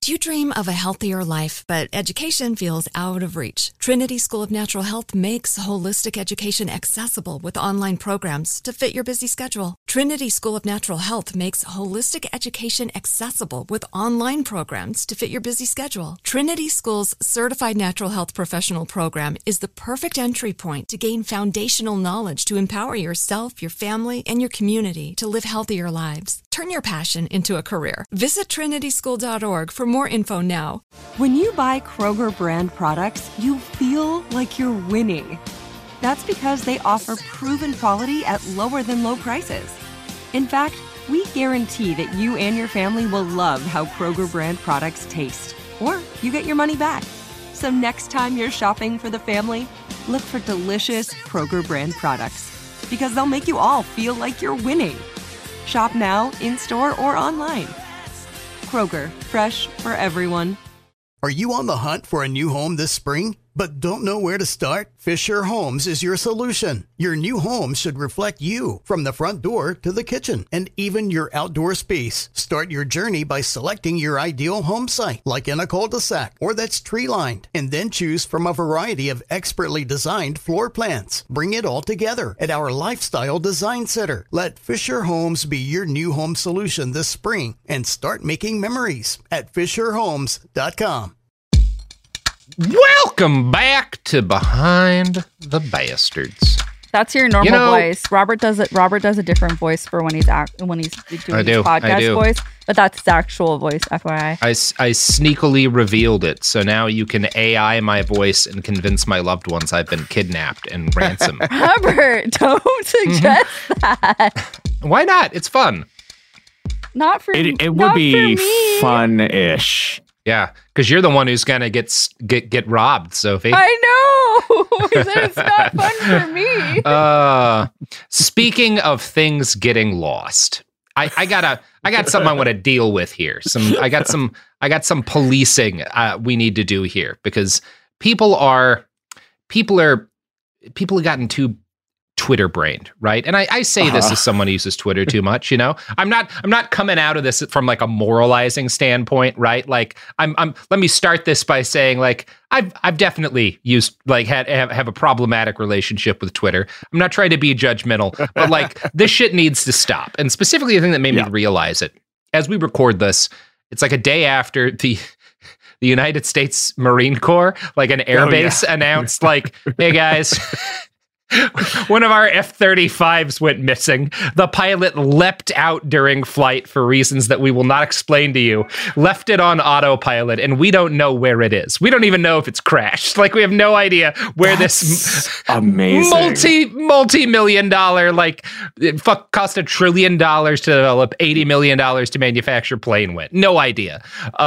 Do you dream of a healthier life, but education feels out of reach? Trinity School of Natural Health makes holistic education accessible with online programs to fit your busy schedule. Trinity School of Natural Health makes holistic education accessible with online programs to fit your busy schedule. Trinity School's Certified Natural Health Professional Program is the perfect entry point to gain foundational knowledge to empower yourself, your family, and your community to live healthier lives. Turn your passion into a career. Visit trinityschool.org for more info now. When you buy Kroger brand products, you feel like you're winning. That's because they offer proven quality at lower than low prices. In fact, we guarantee that you and your family will love how Kroger brand products taste, or you get your money back. So next time you're shopping for the family, look for delicious Kroger brand products, because they'll make you all feel like you're winning. Shop now, in-store, or online. Kroger, fresh for everyone. Are you on the hunt for a new home this spring, but don't know where to start? Fisher Homes is your solution. Your new home should reflect you, from the front door to the kitchen, and even your outdoor space. Start your journey by selecting your ideal home site, like in a cul-de-sac or that's tree-lined, and then choose from a variety of expertly designed floor plans. Bring it all together at our Lifestyle Design Center. Let Fisher Homes be your new home solution this spring and start making memories at FisherHomes.com. Welcome back to Behind the Bastards. That's your normal voice. Robert does it. Robert does a different voice for when he's doing his podcast voice, but that's his actual voice. FYI. I sneakily revealed it, so now you can AI my voice and convince my loved ones I've been kidnapped and ransomed. Robert, don't suggest that. Why not? It's fun. Not for me. It would be fun-ish. Yeah, because you're the one who's gonna get robbed, Sophie. I know. It's not fun for me. Speaking of things getting lost, I got something I want to deal with here. I got some policing we need to do here, because people have gotten too Twitter brained, right? And I say this as someone who uses Twitter too much, you know. I'm not coming out of this from like a moralizing standpoint, right? Like let me start this by saying, like, I've definitely used, like, have a problematic relationship with Twitter. I'm not trying to be judgmental, but like, this shit needs to stop. And specifically, the thing that made me realize it, as we record this, it's like a day after the United States Marine Corps, like an air base, announced, like, hey guys, one of our F-35s went missing. The pilot leapt out during flight for reasons that we will not explain to you, left it on autopilot, and we don't know where it is. We don't even know if it's crashed. Like, we have no idea where this amazing multi-million dollar, like, cost $1 trillion to develop, $80 million to manufacture plane went. No idea.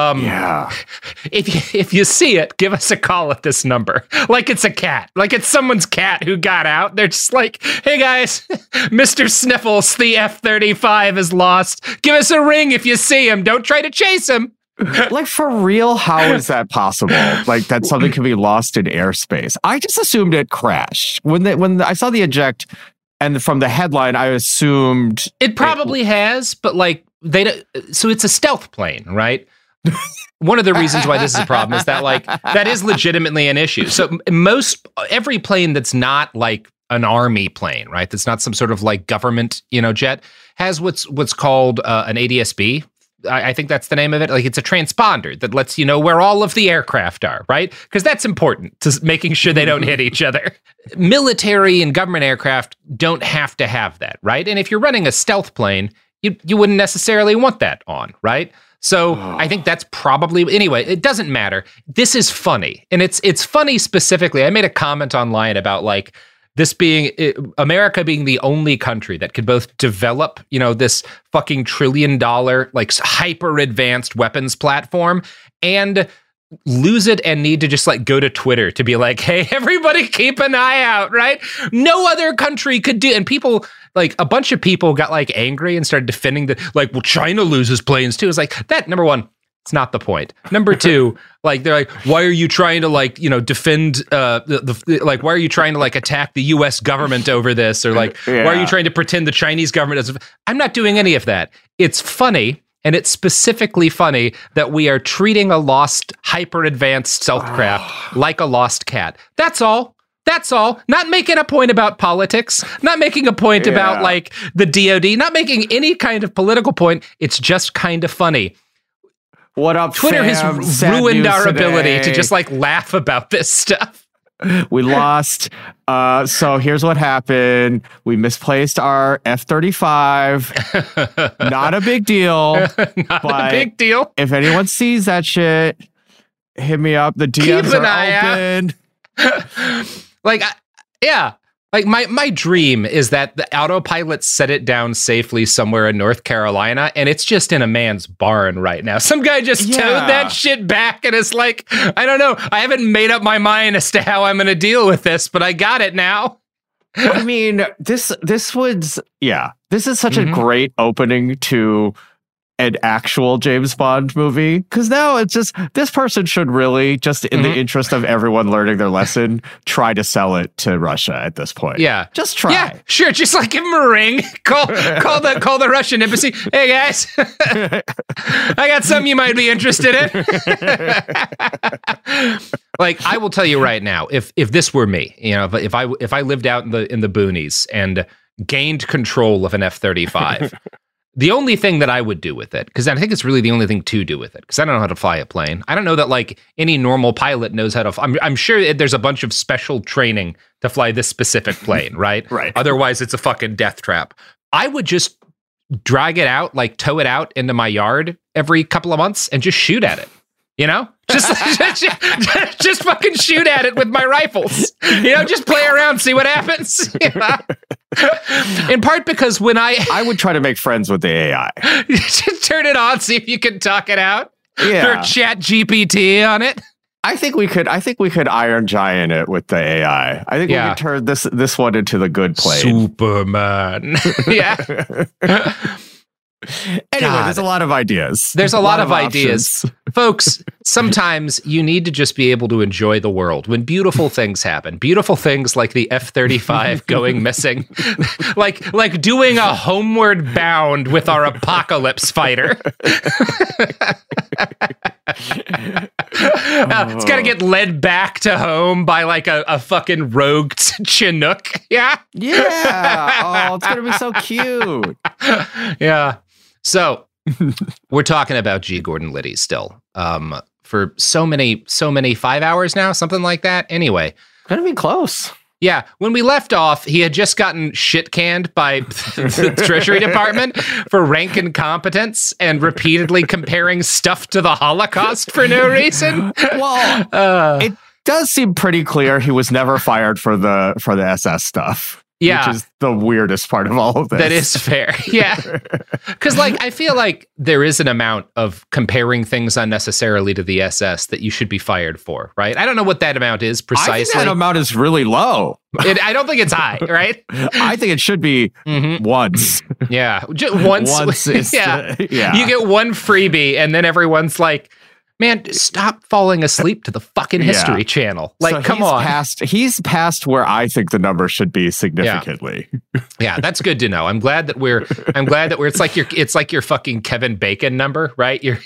If you see it, give us a call at this number. Like it's a cat. Like it's someone's cat who got out. They're just like, hey guys, Mr. Sniffles, the F-35 is lost. Give us a ring if you see him. Don't try to chase him. Like, for real, how is that possible? Like, that something can be lost in airspace. I just assumed it crashed. When I saw the eject, and from the headline, I assumed it probably has, but like so it's a stealth plane, right? One of the reasons why this is a problem is that, like, that is legitimately an issue. So every plane that's not like an army plane, right? That's not some sort of like government, jet, has what's called an ADS-B. I think that's the name of it. Like, it's a transponder that lets you know where all of the aircraft are, right? Because that's important to making sure they don't hit each other. Military and government aircraft don't have to have that, right? And if you're running a stealth plane, you wouldn't necessarily want that on, right? So I think that's probably, anyway, it doesn't matter. This is funny. And it's funny specifically. I made a comment online about, like, this being America being the only country that could both develop, this fucking $1 trillion, like, hyper advanced weapons platform, and lose it and need to just, like, go to Twitter to be like, hey, everybody keep an eye out, right? No other country could do. And people, like, a bunch of people got, like, angry and started defending well, China loses planes too. It's like, that, number one, it's not the point. Number two, like, they're like, why are you trying to, like, defend like, why are you trying to, like, attack the US government over this? Or, like, why are you trying to pretend the Chinese government is? I'm not doing any of that. It's funny. And it's specifically funny that we are treating a lost, hyper-advanced stealth craft like a lost cat. That's all. That's all. Not making a point about politics, not making a point about like the DOD, not making any kind of political point. It's just kind of funny. What up, Twitter fam? has ruined our ability to just like laugh about this stuff. We lost. So here's what happened. We misplaced our F-35. Not a big deal. Not a big deal. If anyone sees that shit, hit me up. The DMs are open. Like, like my dream is that the autopilot set it down safely somewhere in North Carolina, and it's just in a man's barn right now. Some guy just towed that shit back, and it's like, I don't know. I haven't made up my mind as to how I'm going to deal with this, but I got it now. I mean, this is such a great opening to an actual James Bond movie, because now it's just, this person should really, just in the interest of everyone learning their lesson, try to sell it to Russia at this point. Yeah, just try. Yeah, sure. Just like give him a ring. Call the Russian embassy. Hey guys, I got something you might be interested in. Like, I will tell you right now, if this were me, you know, if I lived out in the boonies and gained control of an F-35. The only thing that I would do with it, because I think it's really the only thing to do with it, because I don't know how to fly a plane. I don't know that like any normal pilot knows how to. I'm sure there's a bunch of special training to fly this specific plane, right? Right. Otherwise, it's a fucking death trap. I would just drag it out, like tow it out into my yard every couple of months and just shoot at it. You know, just fucking shoot at it with my rifles. You know, just play around, see what happens. You know? In part because when I would try to make friends with the AI. Just turn it on, see if you can talk it out. Yeah, or Chat GPT on it. I think we could Iron Giant it with the AI. I think we could turn this one into the good plane. Superman. Yeah. Anyway, there's a lot of ideas. There's a lot of ideas. Folks, sometimes you need to just be able to enjoy the world when beautiful things happen. Beautiful things like the F-35 going missing. like doing a homeward bound with our apocalypse fighter. It's got to get led back to home by like a fucking rogue Chinook. Yeah? Yeah. Oh, it's going to be so cute. Yeah. So we're talking about G. Gordon Liddy still for so many 5 hours now, something like that. Anyway, gonna be close. Yeah, when we left off, he had just gotten shit canned by the Treasury Department for rank incompetence and repeatedly comparing stuff to the Holocaust for no reason. Well, it does seem pretty clear he was never fired for the SS stuff. Yeah. Which is the weirdest part of all of this. That is fair. Yeah. Because, like, I feel like there is an amount of comparing things unnecessarily to the SS that you should be fired for, right? I don't know what that amount is precisely. I think that amount is really low. I don't think it's high, right? I think it should be once. Yeah. Once is yeah. You get one freebie and then everyone's like, man, stop falling asleep to the fucking History Channel. Like, so come on. He's past where I think the number should be significantly. Yeah, that's good to know. I'm glad that we're it's like your fucking Kevin Bacon number, right? Your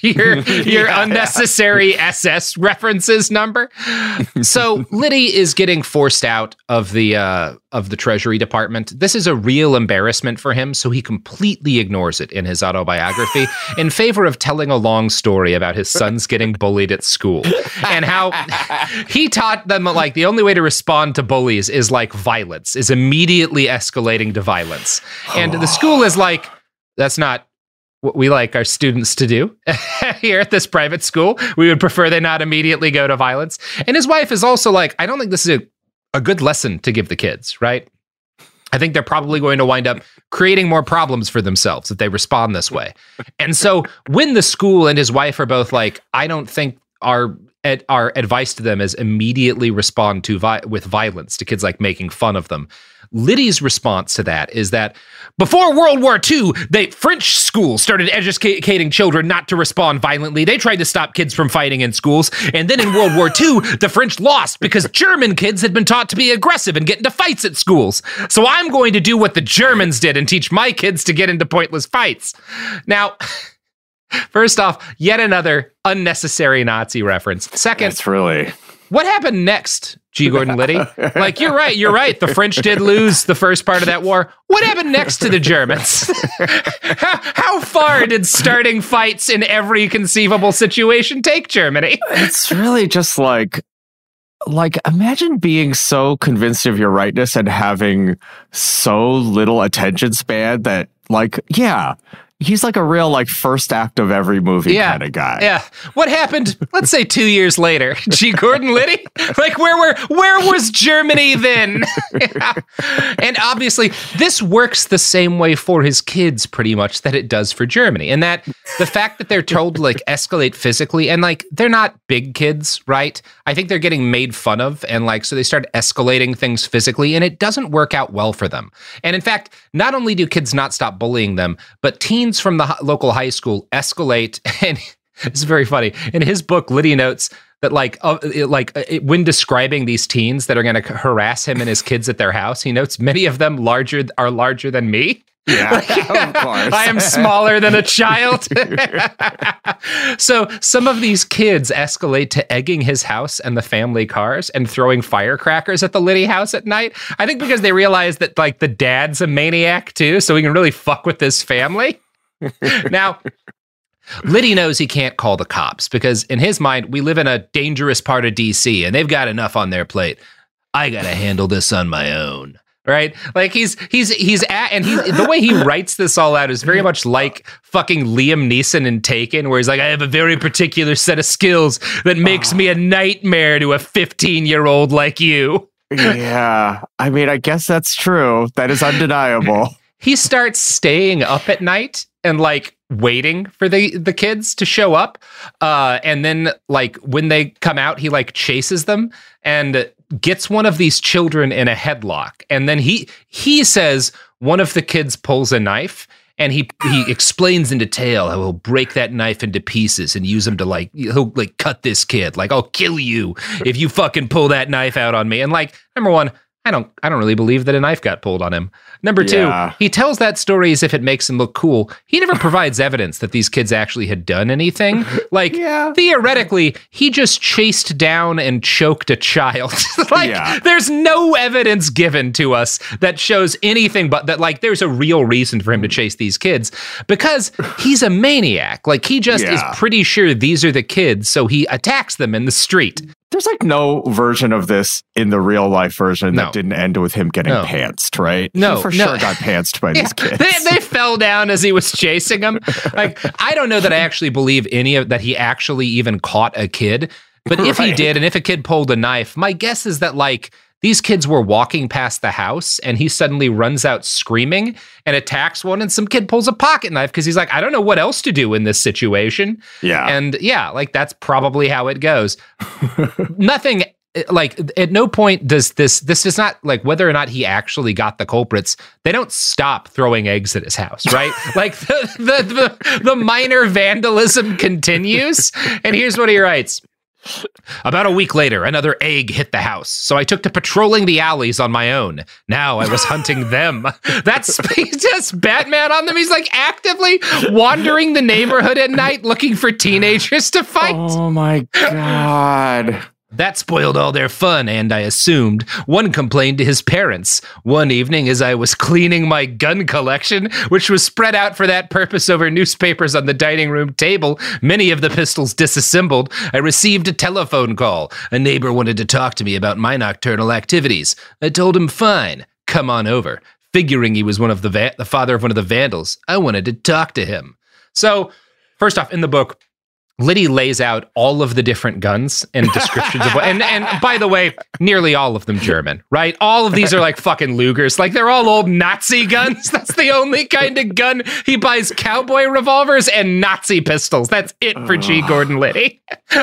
unnecessary SS references number. So Liddy is getting forced out of the Treasury Department. This is a real embarrassment for him, so he completely ignores it in his autobiography in favor of telling a long story about his son's getting bullied at school and how he taught them like the only way to respond to bullies is like violence, is immediately escalating to violence. And the school is like, that's not what we like our students to do here at this private school. We would prefer they not immediately go to violence. And his wife is also like, I don't think this is a good lesson to give the kids, right? I think they're probably going to wind up creating more problems for themselves if they respond this way. And so when the school and his wife are both like, I don't think our advice to them is immediately respond to with violence to kids, like making fun of them. Liddy's response to that is that before World War II, French schools started educating children not to respond violently. They tried to stop kids from fighting in schools. And then in World War II, the French lost because German kids had been taught to be aggressive and get into fights at schools. So I'm going to do what the Germans did and teach my kids to get into pointless fights. Now, First off, yet another unnecessary Nazi reference. Second, it's really... What happened next, G. Gordon Liddy? Like, you're right. The French did lose the first part of that war. What happened next to the Germans? How far did starting fights in every conceivable situation take Germany? It's really just like imagine being so convinced of your rightness and having so little attention span that, like, yeah, he's like a real, like, first act of every movie kind of guy. Yeah. What happened, let's say 2 years later? G. Gordon Liddy? Like, where was Germany then? Yeah. And obviously, this works the same way for his kids, pretty much, that it does for Germany. And that the fact that they're told to, like, escalate physically, and, like, they're not big kids, right? I think they're getting made fun of, and, like, so they start escalating things physically, and it doesn't work out well for them. And in fact, not only do kids not stop bullying them, but teens from the local high school escalate, and it's very funny. In his book, Liddy notes that when describing these teens that are going to harass him and his kids at their house, he notes many of them are larger than me. Yeah, of course. I am smaller than a child. So some of these kids escalate to egging his house and the family cars and throwing firecrackers at the Liddy house at night. I think because they realize that, like, the dad's a maniac too, so he can really fuck with this family. Now, Liddy knows he can't call the cops because in his mind, we live in a dangerous part of DC and they've got enough on their plate. I got to handle this on my own. Right? Like the way he writes this all out is very much like fucking Liam Neeson in Taken, where he's like, I have a very particular set of skills that makes me a nightmare to a 15-year-old like you. Yeah. I mean, I guess that's true. That is undeniable. He starts staying up at night and, like, waiting for the kids to show up. And then, like, when they come out, he, like, chases them and gets one of these children in a headlock. And then he says one of the kids pulls a knife, and he explains in detail how he'll break that knife into pieces and use them to, he'll cut this kid. Like, I'll kill you if you fucking pull that knife out on me. And, like, number one, I don't really believe that a knife got pulled on him. Number two, he tells that story as if it makes him look cool. He never provides evidence that these kids actually had done anything. Like, theoretically, he just chased down and choked a child. There's no evidence given to us that shows anything but that, like, there's a real reason for him to chase these kids because he's a maniac. Like, he just is pretty sure these are the kids, so he attacks them in the street. There's, like, no version of this in the real life version that didn't end with him getting pantsed, right? No, he for sure got pantsed by these kids. They fell down as he was chasing them. Like, I don't know that I actually believe that he actually even caught a kid. But if he did, and if a kid pulled a knife, my guess is that, like, these kids were walking past the house and he suddenly runs out screaming and attacks one, and some kid pulls a pocket knife because he's like, I don't know what else to do in this situation. Yeah. And like, that's probably how it goes. Nothing, like, at no point does this does not, like, whether or not he actually got the culprits, they don't stop throwing eggs at his house, right? Like, the minor vandalism continues. And here's what he writes. About a week later, another egg hit the house, so I took to patrolling the alleys on my own. Now I was hunting them. That's just Batman on them. He's, like, actively wandering the neighborhood at night looking for teenagers to fight. Oh my God. That spoiled all their fun, and I assumed one complained to his parents. One evening, as I was cleaning my gun collection, which was spread out for that purpose over newspapers on the dining room table, many of the pistols disassembled, I received a telephone call. A neighbor wanted to talk to me about my nocturnal activities. I told him, fine, come on over. Figuring he was one of the father of one of the vandals, I wanted to talk to him. So, first off, in the book, Liddy lays out all of the different guns and descriptions of what, and by the way, nearly all of them German, right? All of these are like fucking Lugers. Like, they're all old Nazi guns. That's the only kind of gun. He buys cowboy revolvers and Nazi pistols. That's it for G. Gordon Liddy.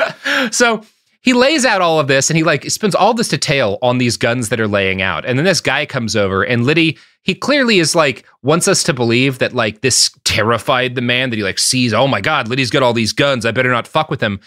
So he lays out all of this, and he, like, spends all this detail on these guns that are laying out. And then this guy comes over, and Liddy, he clearly is, like, wants us to believe that, like, this terrified the man, that he, like, sees, oh my God, Liddy's got all these guns, I better not fuck with him.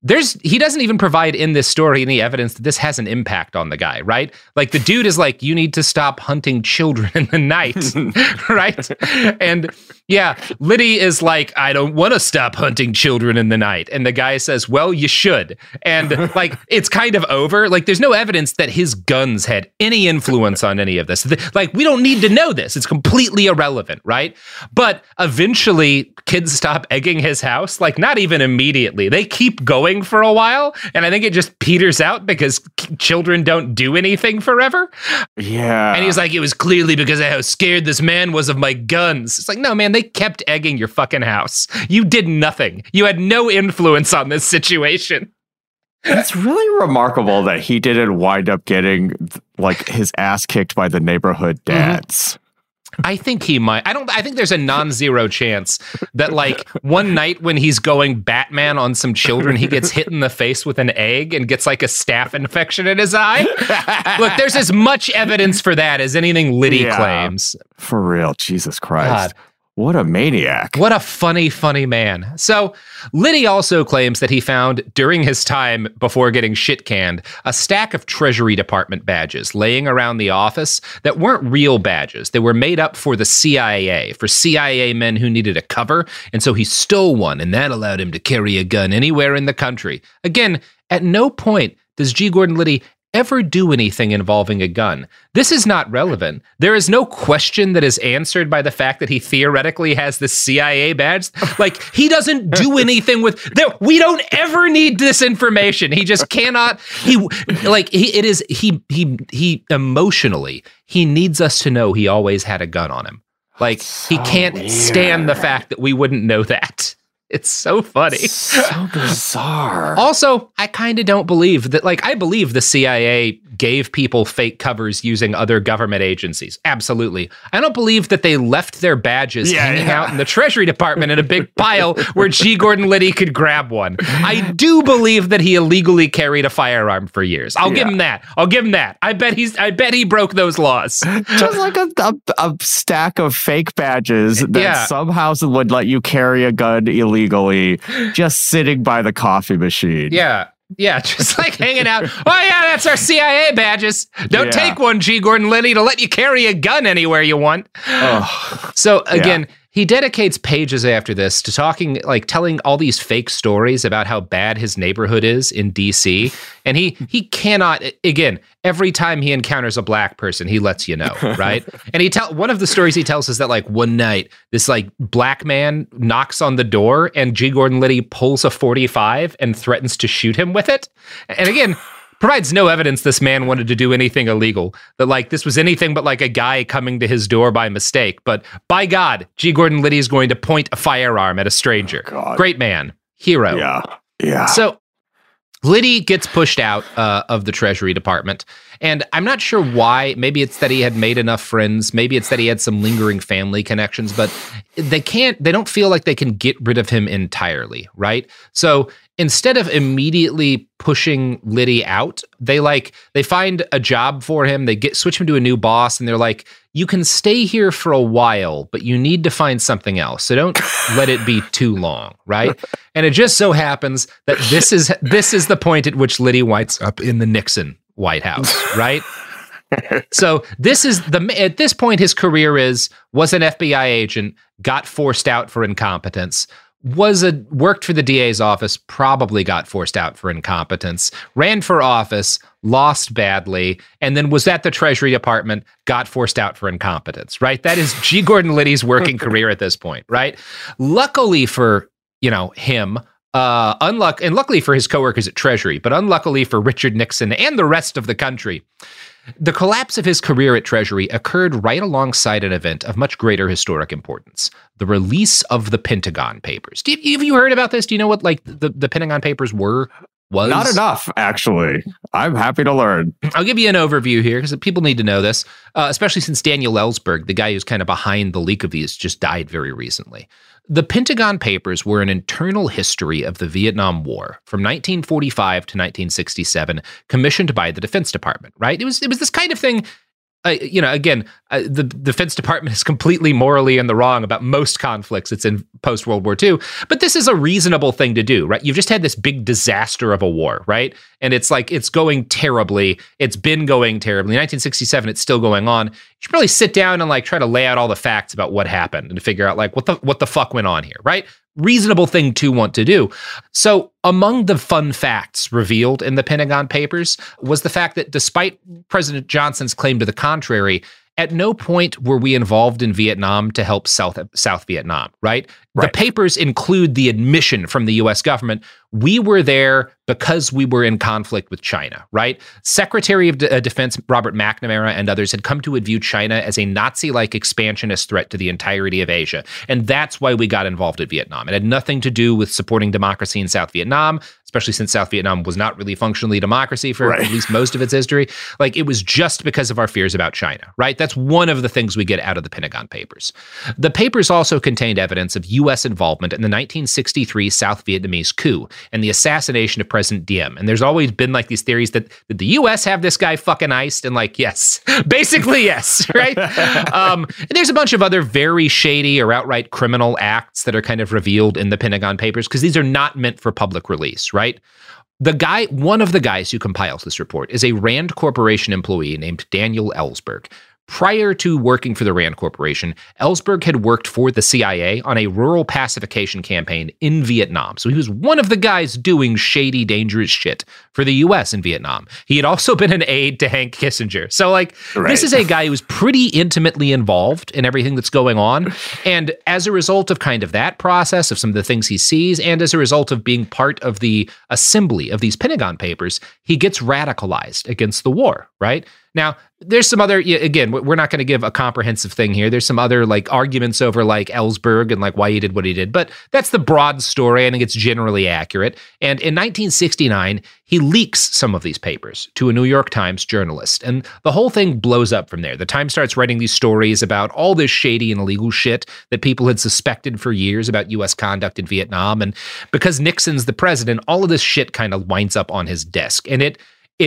he doesn't even provide in this story any evidence that this has an impact on the guy, right? Like the dude is like, you need to stop hunting children in the night, right? And yeah, Liddy is like, I don't want to stop hunting children in the night. And the guy says, well, you should. And like, it's kind of over. Like there's no evidence that his guns had any influence on any of this. Like, we don't need to know this. It's completely irrelevant, right? But eventually kids stop egging his house, like not even immediately. They keep going for a while, and I think it just peters out because children don't do anything forever. Yeah. And he's like, it was clearly because of how scared this man was of my guns. It's like, no, man, they kept egging your fucking house. You did nothing. You had no influence on this situation. It's really remarkable that he didn't wind up getting like his ass kicked by the neighborhood dads. I think he might. I think there's a non-zero chance that like one night when he's going Batman on some children, he gets hit in the face with an egg and gets like a staph infection in his eye. Look, there's as much evidence for that as anything Liddy claims. For real. Jesus Christ. God. What a maniac. What a funny, funny man. So Liddy also claims that he found, during his time before getting shit canned, a stack of Treasury Department badges laying around the office that weren't real badges. They were made up for the CIA, for CIA men who needed a cover. And so he stole one, and that allowed him to carry a gun anywhere in the country. Again, at no point does G. Gordon Liddy ever do anything involving a gun. This is not relevant. There is no question that is answered by the fact that he theoretically has the CIA badge. Like, he doesn't do anything with we don't ever need this information. He just cannot. He emotionally, he needs us to know he always had a gun on him. Like, he can't stand the fact that we wouldn't know that. It's so funny. So bizarre. Also, I kind of don't believe that, like, I believe the CIA gave people fake covers using other government agencies. Absolutely. I don't believe that they left their badges hanging out in the Treasury Department in a big pile where G. Gordon Liddy could grab one. I do believe that he illegally carried a firearm for years. I'll give him that. I bet he broke those laws. Just like a stack of fake badges that somehow would let you carry a gun illegally, just sitting by the coffee machine. Yeah, just like hanging out. Oh, yeah, that's our CIA badges. Don't take one, G. Gordon Liddy, to let you carry a gun anywhere you want. So, again, he dedicates pages after this to telling all these fake stories about how bad his neighborhood is in D.C. And he cannot, again, every time he encounters a black person, he lets you know, right? And one of the stories he tells is that like one night, this like black man knocks on the door and G. Gordon Liddy pulls a .45 and threatens to shoot him with it. And again, provides no evidence this man wanted to do anything illegal, that like this was anything but like a guy coming to his door by mistake. But by God, G. Gordon Liddy is going to point a firearm at a stranger. Great man. Hero. Yeah. So Liddy gets pushed out of the Treasury Department. And I'm not sure why. Maybe it's that he had made enough friends. Maybe it's that he had some lingering family connections, but they don't feel like they can get rid of him entirely, right? So instead of immediately pushing Liddy out, they find a job for him. They switch him to a new boss, and they're like, you can stay here for a while, but you need to find something else. So don't let it be too long, right? And it just so happens that this is the point at which Liddy winds up in the Nixon White House, right? So at this point, his career was an FBI agent, got forced out for incompetence, worked for the DA's office, probably got forced out for incompetence, ran for office, lost badly, and then was at the Treasury Department, got forced out for incompetence, right? That is G. Gordon Liddy's working career at this point, right? Luckily for, him, and luckily for his coworkers at Treasury, but unluckily for Richard Nixon and the rest of the country, the collapse of his career at Treasury occurred right alongside an event of much greater historic importance: the release of the Pentagon Papers. Have you heard about this? Do you know what the Pentagon Papers was? Not enough, actually. I'm happy to learn. I'll give you an overview here because people need to know this, especially since Daniel Ellsberg, the guy who's kind of behind the leak of these, just died very recently. The Pentagon Papers were an internal history of the Vietnam War from 1945 to 1967, commissioned by the Defense Department, right? It was this kind of thing. again, the Defense Department is completely morally in the wrong about most conflicts it's in post-World War II, but this is a reasonable thing to do, right? You've just had this big disaster of a war, right? And it's like, it's going terribly. It's been going terribly. In 1967, it's still going on. You should probably sit down and like try to lay out all the facts about what happened and figure out like what the fuck went on here, right? Reasonable thing to want to do. So among the fun facts revealed in the Pentagon Papers was the fact that despite President Johnson's claim to the contrary, at no point were we involved in Vietnam to help South Vietnam, right? The papers include the admission from the U.S. government. We were there because we were in conflict with China, right? Secretary of Defense Robert McNamara and others had come to view China as a Nazi-like expansionist threat to the entirety of Asia. And that's why we got involved in Vietnam. It had nothing to do with supporting democracy in South Vietnam, especially since South Vietnam was not really functionally democracy for at least most of its history. Like, it was just because of our fears about China, right? That's one of the things we get out of the Pentagon Papers. The papers also contained evidence of U.S. involvement in the 1963 South Vietnamese coup and the assassination of President Diem. And there's always been like these theories that did the U.S. have this guy fucking iced? And like, yes, basically yes, right? And there's a bunch of other very shady or outright criminal acts that are kind of revealed in the Pentagon Papers because these are not meant for public release, right? One of the guys who compiles this report is a Rand Corporation employee named Daniel Ellsberg. Prior to working for the Rand Corporation, Ellsberg had worked for the CIA on a rural pacification campaign in Vietnam. So he was one of the guys doing shady, dangerous shit for the U.S. in Vietnam. He had also been an aide to Hank Kissinger. So like, This is a guy who's pretty intimately involved in everything that's going on. And as a result of kind of that process, of some of the things he sees, and as a result of being part of the assembly of these Pentagon Papers, he gets radicalized against the war, right? Now, there's some other, again, we're not going to give a comprehensive thing here. There's some other like arguments over like Ellsberg and like why he did what he did, but that's the broad story. I think it's generally accurate. And in 1969, he leaks some of these papers to a New York Times journalist, and the whole thing blows up from there. The Times starts writing these stories about all this shady and illegal shit that people had suspected for years about U.S. conduct in Vietnam. And because Nixon's the president, all of this shit kind of winds up on his desk, and it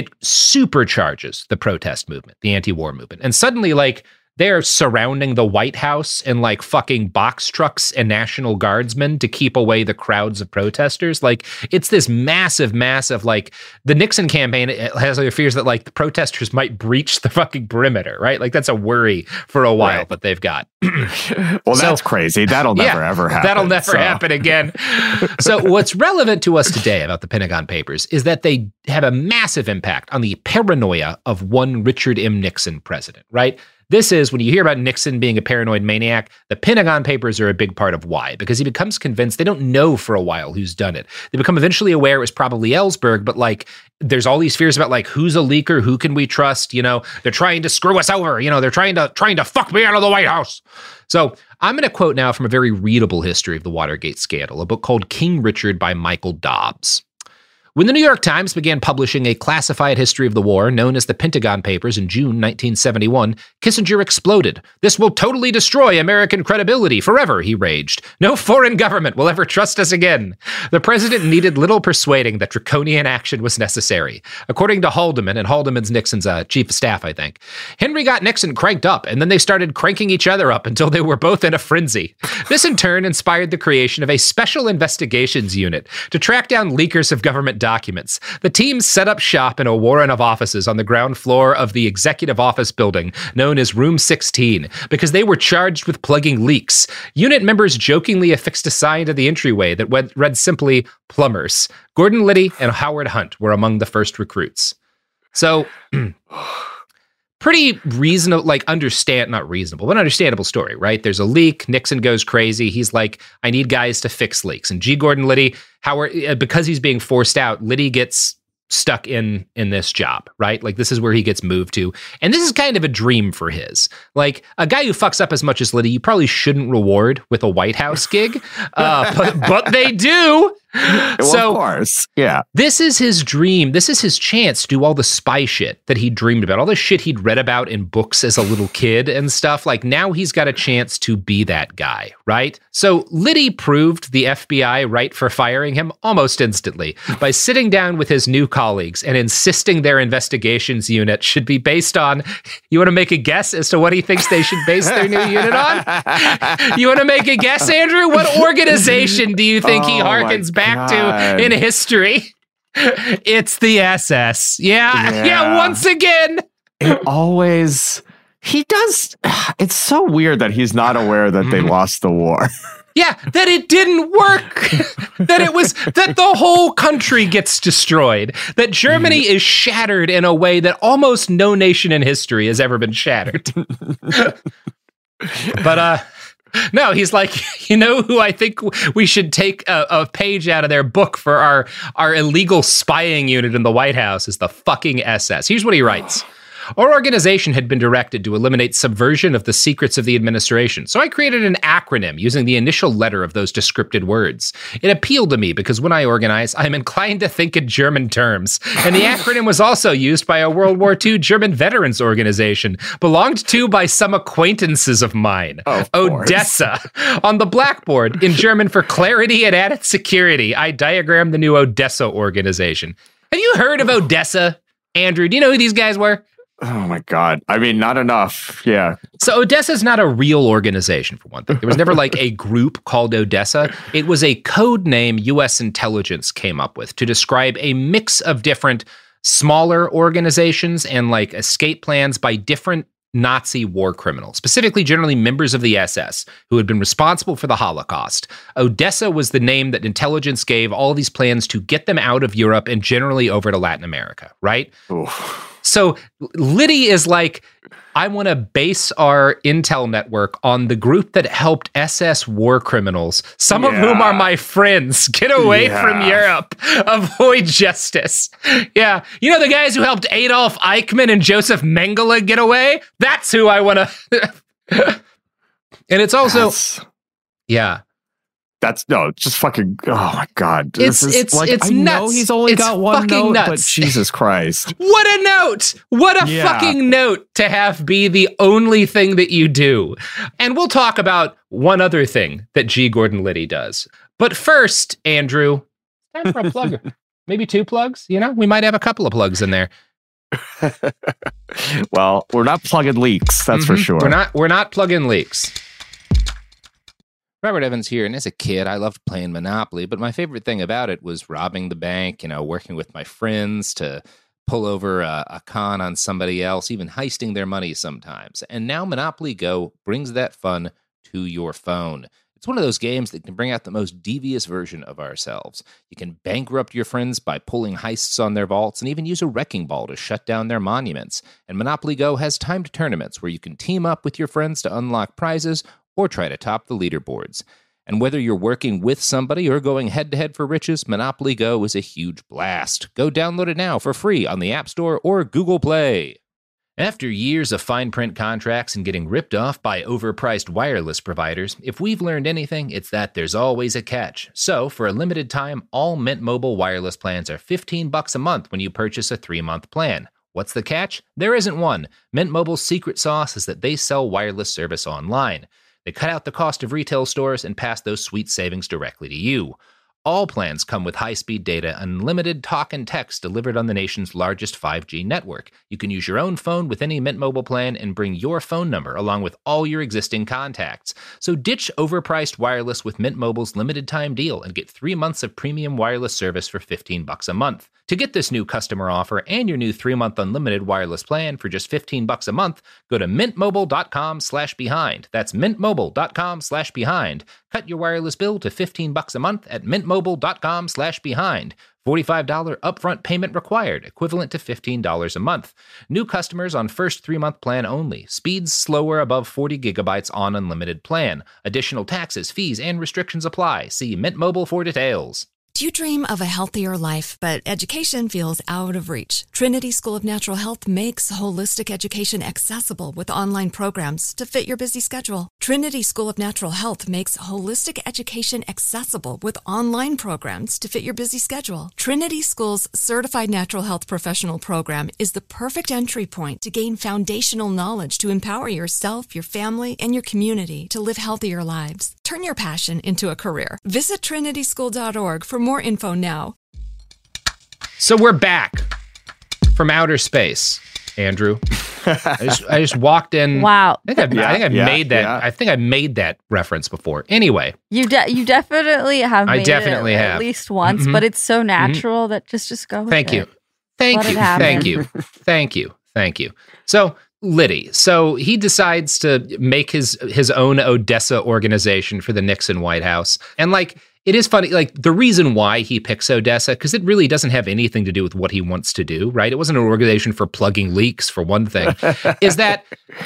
supercharges the protest movement, the anti-war movement. And suddenly, like, they're surrounding the White House and like fucking box trucks and National Guardsmen to keep away the crowds of protesters. Like, it's this massive, like, the Nixon campaign has their fears that like the protesters might breach the fucking perimeter, right? Like, that's a worry for a while that they've got. Well, that's crazy. That'll never ever happen. That'll never happen again. So what's relevant to us today about the Pentagon Papers is that they have a massive impact on the paranoia of one Richard M. Nixon president, right? This is, when you hear about Nixon being a paranoid maniac, the Pentagon Papers are a big part of why, because he becomes convinced, they don't know for a while who's done it. They become eventually aware it was probably Ellsberg, but like, there's all these fears about like, who's a leaker? Who can we trust? You know, they're trying to screw us over. You know, they're trying to fuck me out of the White House. So I'm going to quote now from a very readable history of the Watergate scandal, a book called King Richard by Michael Dobbs. When the New York Times began publishing a classified history of the war known as the Pentagon Papers in June 1971, Kissinger exploded. "This will totally destroy American credibility forever," he raged. "No foreign government will ever trust us again." The president needed little persuading that draconian action was necessary. According to Haldeman, and Haldeman's Nixon's chief of staff, I think, Henry got Nixon cranked up, and then they started cranking each other up until they were both in a frenzy. This in turn inspired the creation of a special investigations unit to track down leakers of government documents. The team set up shop in a warren of offices on the ground floor of the Executive Office building, known as Room 16, because they were charged with plugging leaks. Unit members jokingly affixed a sign to the entryway that read simply, "Plumbers." Gordon Liddy and Howard Hunt were among the first recruits. So, pretty reasonable, like not reasonable, but understandable story, right? There's a leak. Nixon goes crazy. He's like, I need guys to fix leaks. And G. Gordon Liddy, Howard, because he's being forced out, Liddy gets stuck in this job, right? Like, this is where he gets moved to. And this is kind of a dream for his. Like, a guy who fucks up as much as Liddy, you probably shouldn't reward with a White House gig, but they do. So, of course. Yeah. This is his dream. This is his chance to do all the spy shit that he dreamed about, all the shit he'd read about in books as a little kid and stuff. Like, now he's got a chance to be that guy, right? So Liddy proved the FBI right for firing him almost instantly by sitting down with his new colleagues and insisting their investigations unit should be based on, you want to make a guess as to what he thinks they should base their new unit on? You want to make a guess, Andrew? What organization do you think he harkens back to in history? It's the SS. Yeah, once again. He does. It's so weird that he's not aware that they lost the war. Yeah, that it didn't work. that the whole country gets destroyed. That Germany is shattered in a way that almost no nation in history has ever been shattered. But no, he's like, you know who I think we should take a page out of their book for our illegal spying unit in the White House is the fucking SS. Here's what he writes. Our organization had been directed to eliminate subversion of the secrets of the administration, so I created an acronym using the initial letter of those descripted words. It appealed to me because when I organize, I'm inclined to think in German terms, and the acronym was also used by a World War II German veterans organization, belonged to by some acquaintances of mine. Odessa. On the blackboard, in German for clarity and added security, I diagrammed the new Odessa organization. Have you heard of Odessa, Andrew? Do you know who these guys were? Oh my God. I mean, not enough. Yeah. So Odessa's not a real organization, for one thing. There was never like a group called Odessa. It was a code name U.S. intelligence came up with to describe a mix of different smaller organizations and like escape plans by different Nazi war criminals, specifically generally members of the SS who had been responsible for the Holocaust. Odessa was the name that intelligence gave all these plans to get them out of Europe and generally over to Latin America, right? Oof. So Liddy is like, I want to base our intel network on the group that helped SS war criminals, some of whom are my friends, get away from Europe, avoid justice. Yeah. You know the guys who helped Adolf Eichmann and Joseph Mengele get away? That's who I want to. And it's also, That's just fucking. Oh my God! It's nuts. I know he's only got one note, nuts. But Jesus Christ! What a note! What a fucking note to have be the only thing that you do. And we'll talk about one other thing that G. Gordon Liddy does. But first, Andrew, time for a plug. Maybe 2 plugs. You know, we might have a couple of plugs in there. Well, we're not plugging leaks. That's for sure. We're not plugging leaks. Robert Evans here, and as a kid, I loved playing Monopoly, but my favorite thing about it was robbing the bank, working with my friends to pull over a con on somebody else, even heisting their money sometimes. And now Monopoly Go brings that fun to your phone. It's one of those games that can bring out the most devious version of ourselves. You can bankrupt your friends by pulling heists on their vaults and even use a wrecking ball to shut down their monuments. And Monopoly Go has timed tournaments where you can team up with your friends to unlock prizes or try to top the leaderboards. And whether you're working with somebody or going head-to-head for riches, Monopoly Go is a huge blast. Go download it now for free on the App Store or Google Play. After years of fine print contracts and getting ripped off by overpriced wireless providers, if we've learned anything, it's that there's always a catch. So, for a limited time, all Mint Mobile wireless plans are $15 a month when you purchase a 3-month plan. What's the catch? There isn't one. Mint Mobile's secret sauce is that they sell wireless service online. They cut out the cost of retail stores and pass those sweet savings directly to you. All plans come with high-speed data, unlimited talk and text delivered on the nation's largest 5G network. You can use your own phone with any Mint Mobile plan and bring your phone number along with all your existing contacts. So ditch overpriced wireless with Mint Mobile's limited-time deal and get 3 months of premium wireless service for $15 a month. To get this new customer offer and your new 3-month unlimited wireless plan for just $15 a month, go to mintmobile.com/behind. That's mintmobile.com/behind. Cut your wireless bill to $15 a month at mintmobile.com/behind. $45 upfront payment required, equivalent to $15 a month. New customers on first 3-month plan only. Speeds slower above 40 gigabytes on unlimited plan. Additional taxes, fees, and restrictions apply. See Mint Mobile for details. Do you dream of a healthier life, but education feels out of reach? Trinity School of Natural Health makes holistic education accessible with online programs to fit your busy schedule. Trinity School of Natural Health makes holistic education accessible with online programs to fit your busy schedule. Trinity School's Certified Natural Health Professional Program is the perfect entry point to gain foundational knowledge to empower yourself, your family, and your community to live healthier lives. Turn your passion into a career. Visit trinityschool.org for more info now. So we're back from outer space, Andrew. I just walked in. Wow. I think I made that. Yeah. I think I made that reference before. Anyway, you definitely have. I definitely have at least once, but it's so natural that just go. Thank you. Thank you. So Liddy. So he decides to make his own Odessa organization for the Nixon White House, and it is funny, the reason why he picks Odessa, because it really doesn't have anything to do with what he wants to do, right? It wasn't an organization for plugging leaks, for one thing, is that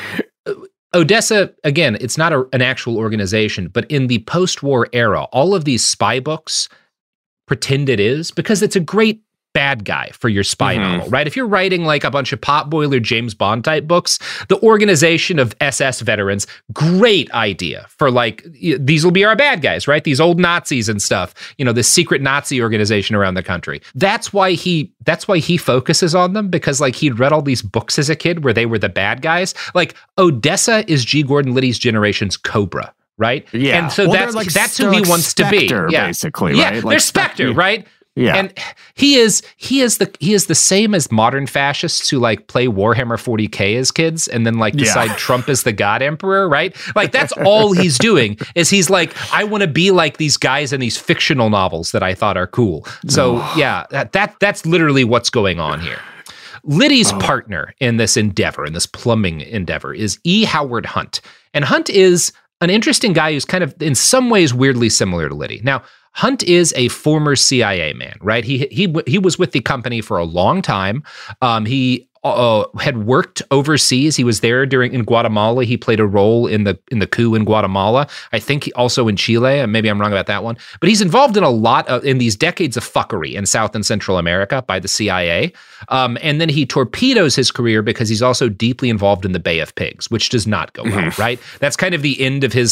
Odessa, again, it's not an actual organization, but in the post-war era, all of these spy books pretend it is, because it's a great bad guy for your spy novel, right? If you're writing a bunch of potboiler James Bond type books, the organization of SS veterans, great idea for these will be our bad guys, right? These old Nazis and stuff, this secret Nazi organization around the country. That's why he focuses on them, because he'd read all these books as a kid where they were the bad guys. Odessa is G. Gordon Liddy's generation's Cobra, right? Yeah. And so that's who he wants Spectre, to be. Yeah. Basically, yeah, right? They're Spectre, right? Yeah. And he is the same as modern fascists who play Warhammer 40K as kids and then decide Trump is the God Emperor, right? That's all he's doing is he's I want to be like these guys in these fictional novels that I thought are cool. So yeah, that's literally what's going on here. Liddy's partner in this endeavor, in this plumbing endeavor, is E. Howard Hunt. And Hunt is an interesting guy who's kind of in some ways weirdly similar to Liddy. Now, Hunt is a former CIA man, right? He was with the company for a long time. He had worked overseas. He was there in Guatemala. He played a role in the coup in Guatemala. I think also in Chile. Maybe I'm wrong about that one. But he's involved in a lot in these decades of fuckery in South and Central America by the CIA. And then he torpedoes his career because he's also deeply involved in the Bay of Pigs, which does not go well, right? That's kind of the end of his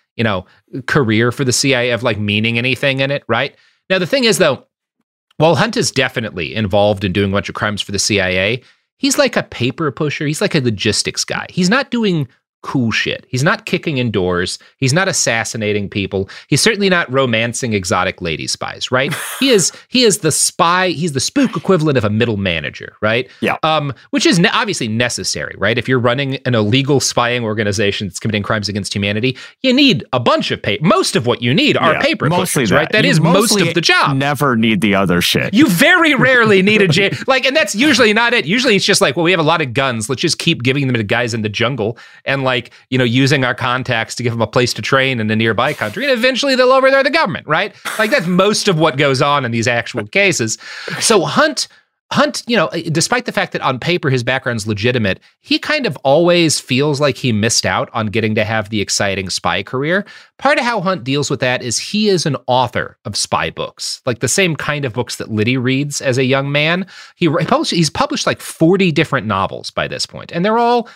career for the CIA of meaning anything in it, right? Now, the thing is, though, while Hunt is definitely involved in doing a bunch of crimes for the CIA, he's like a paper pusher. He's like a logistics guy. He's not doing cool shit. He's not kicking in doors. He's not assassinating people. He's certainly not romancing exotic lady spies, right? He is the spy. He's the spook equivalent of a middle manager, right? Yeah. Which is obviously necessary, right? If you're running an illegal spying organization that's committing crimes against humanity, you need a bunch of paper. Most of what you need are paper pushers, right? That is most of the job. Never need the other shit. You very rarely need a and that's usually not it. Usually it's just we have a lot of guns. Let's just keep giving them to guys in the jungle and using our contacts to give them a place to train in a nearby country. And eventually they'll overthrow the government, right? That's most of what goes on in these actual cases. So Hunt, despite the fact that on paper his background's legitimate, he kind of always feels like he missed out on getting to have the exciting spy career. Part of how Hunt deals with that is he is an author of spy books, the same kind of books that Liddy reads as a young man. He's published 40 different novels by this point, and they're all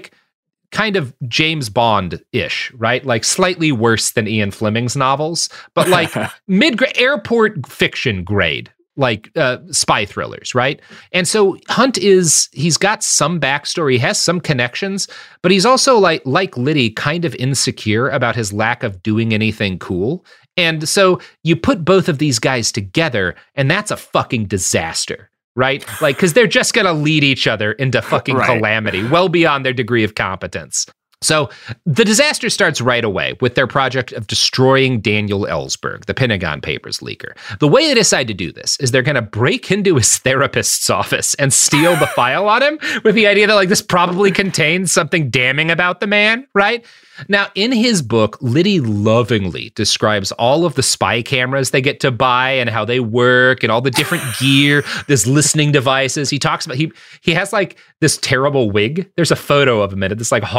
kind of James Bond-ish, right? Slightly worse than Ian Fleming's novels, but mid-grade airport fiction grade, spy thrillers, right? And so Hunt he's got some backstory, he has some connections, but he's also like Liddy, kind of insecure about his lack of doing anything cool. And so you put both of these guys together, and that's a fucking disaster. Right? Because they're just going to lead each other into fucking calamity, well beyond their degree of competence. So the disaster starts right away with their project of destroying Daniel Ellsberg, the Pentagon Papers leaker. The way they decide to do this is they're going to break into his therapist's office and steal the file on him with the idea that this probably contains something damning about the man, right? Now, in his book, Liddy lovingly describes all of the spy cameras they get to buy and how they work and all the different gear, this listening devices. He talks about, he has this terrible wig. There's a photo of him in it, this horrible wig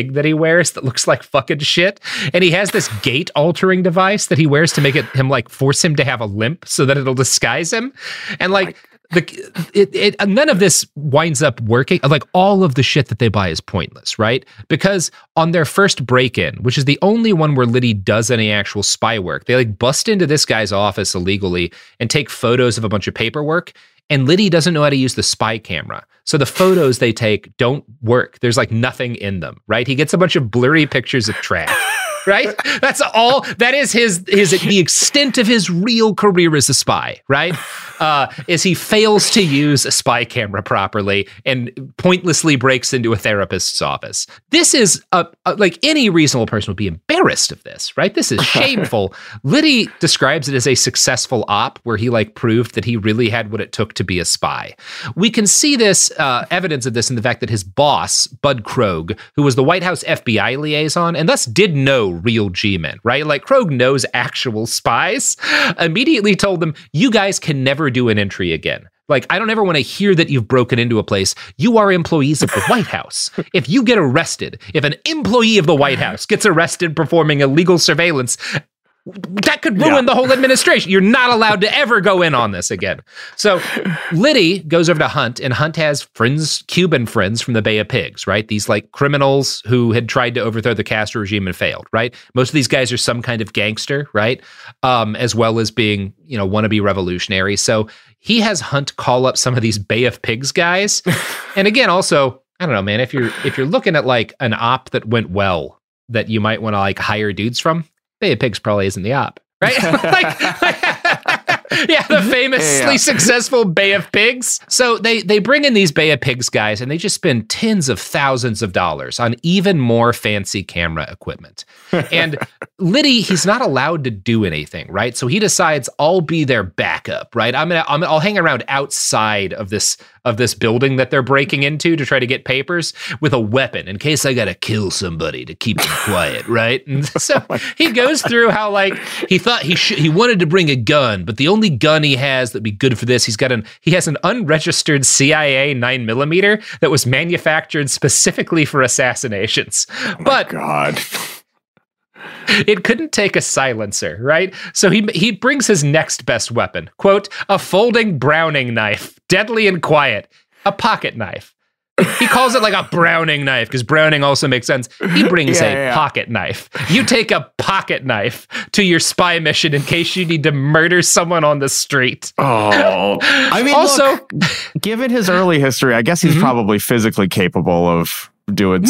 wig that he wears that looks like fucking shit. And he has this gait altering device that he wears to make him like force him to have a limp so that it'll disguise him. And like none of this winds up working. Like all of the shit that they buy is pointless, right? Because on their first break-in, which is the only one where Liddy does any actual spy work, they like bust into this guy's office illegally and take photos of a bunch of paperwork. And Liddy doesn't know how to use the spy camera. So the photos they take don't work. There's like nothing in them, right? He gets a bunch of blurry pictures of trash. Right? That's all. That is the extent of his real career as a spy, right? Is he fails to use a spy camera properly and pointlessly breaks into a therapist's office. This is like any reasonable person would be embarrassed of this, right? This is shameful. Liddy describes it as a successful op where he like proved that he really had what it took to be a spy. We can see this evidence of this in the fact that his boss, Bud Krogh, who was the White House FBI liaison and thus did know real G-men, right? Like Krogh knows actual spies, immediately told them, you guys can never do an entry again. Like, I don't ever want to hear that you've broken into a place. You are employees of the White House. If you get arrested, if an employee of the White House gets arrested performing illegal surveillance, that could ruin the whole administration. You're not allowed to ever go in on this again. So Liddy goes over to Hunt, and Hunt has friends, Cuban friends from the Bay of Pigs, right? These like criminals who had tried to overthrow the Castro regime and failed, right? Most of these guys are some kind of gangster, right? As well as being, wannabe revolutionary. So he has Hunt call up some of these Bay of Pigs guys. And again, also, I don't know, man, if you're looking at like an op that went well that you might want to like hire dudes from, Bay of Pigs probably isn't the op, right? The famously successful Bay of Pigs. So they bring in these Bay of Pigs guys and they just spend tens of thousands of dollars on even more fancy camera equipment. And Liddy, he's not allowed to do anything, right? So he decides, I'll be their backup, right? I'll hang around outside of this building that they're breaking into to try to get papers with a weapon in case I gotta kill somebody to keep them quiet, right? And so he goes through how like he thought he wanted to bring a gun, but the only gun he has that'd be good for this, he has an unregistered CIA 9mm that was manufactured specifically for assassinations. But God. It couldn't take a silencer, right? So he brings his next best weapon, quote, a folding Browning knife, deadly and quiet, a pocket knife. He calls it like a Browning knife because Browning also makes sense. He brings a pocket knife. You take a pocket knife to your spy mission in case you need to murder someone on the street. Oh, I mean, also, look, given his early history, I guess he's probably physically capable of doing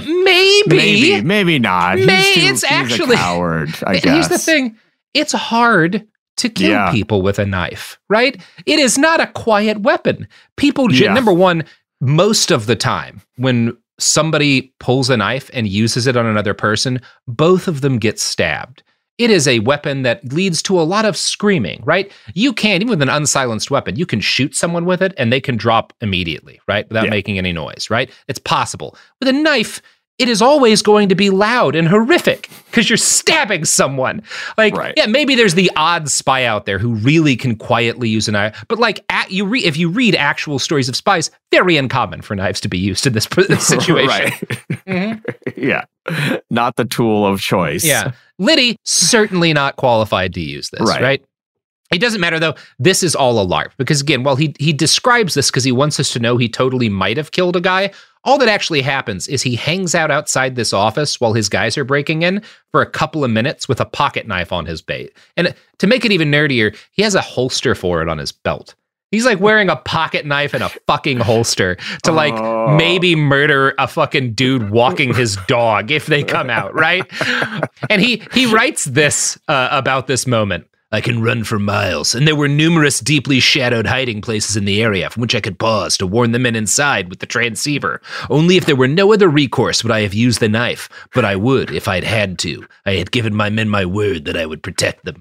maybe not. He's a coward, I guess. Here's the thing. It's hard to kill people with a knife, right? It is not a quiet weapon. People, number one, most of the time when somebody pulls a knife and uses it on another person, both of them get stabbed. It is a weapon that leads to a lot of screaming, right? You can, even with an unsilenced weapon, you can shoot someone with it and they can drop immediately, right? Without making any noise, right? It's possible. With a knife, it is always going to be loud and horrific because you're stabbing someone. Like, maybe there's the odd spy out there who really can quietly use a knife, but like if you read actual stories of spies, very uncommon for knives to be used in this situation. Yeah. Not the tool of choice. Yeah. Liddy, certainly not qualified to use this, right? It doesn't matter, though. This is all a LARP because, again, while he describes this because he wants us to know he totally might have killed a guy, all that actually happens is he hangs out outside this office while his guys are breaking in for a couple of minutes with a pocket knife on his bait. And to make it even nerdier, he has a holster for it on his belt. He's like wearing a pocket knife and a fucking holster to like maybe murder a fucking dude walking his dog if they come out, right? And he writes this about this moment. I can run for miles, and there were numerous deeply shadowed hiding places in the area from which I could pause to warn the men inside with the transceiver. Only if there were no other recourse would I have used the knife, but I would if I'd had to. I had given my men my word that I would protect them.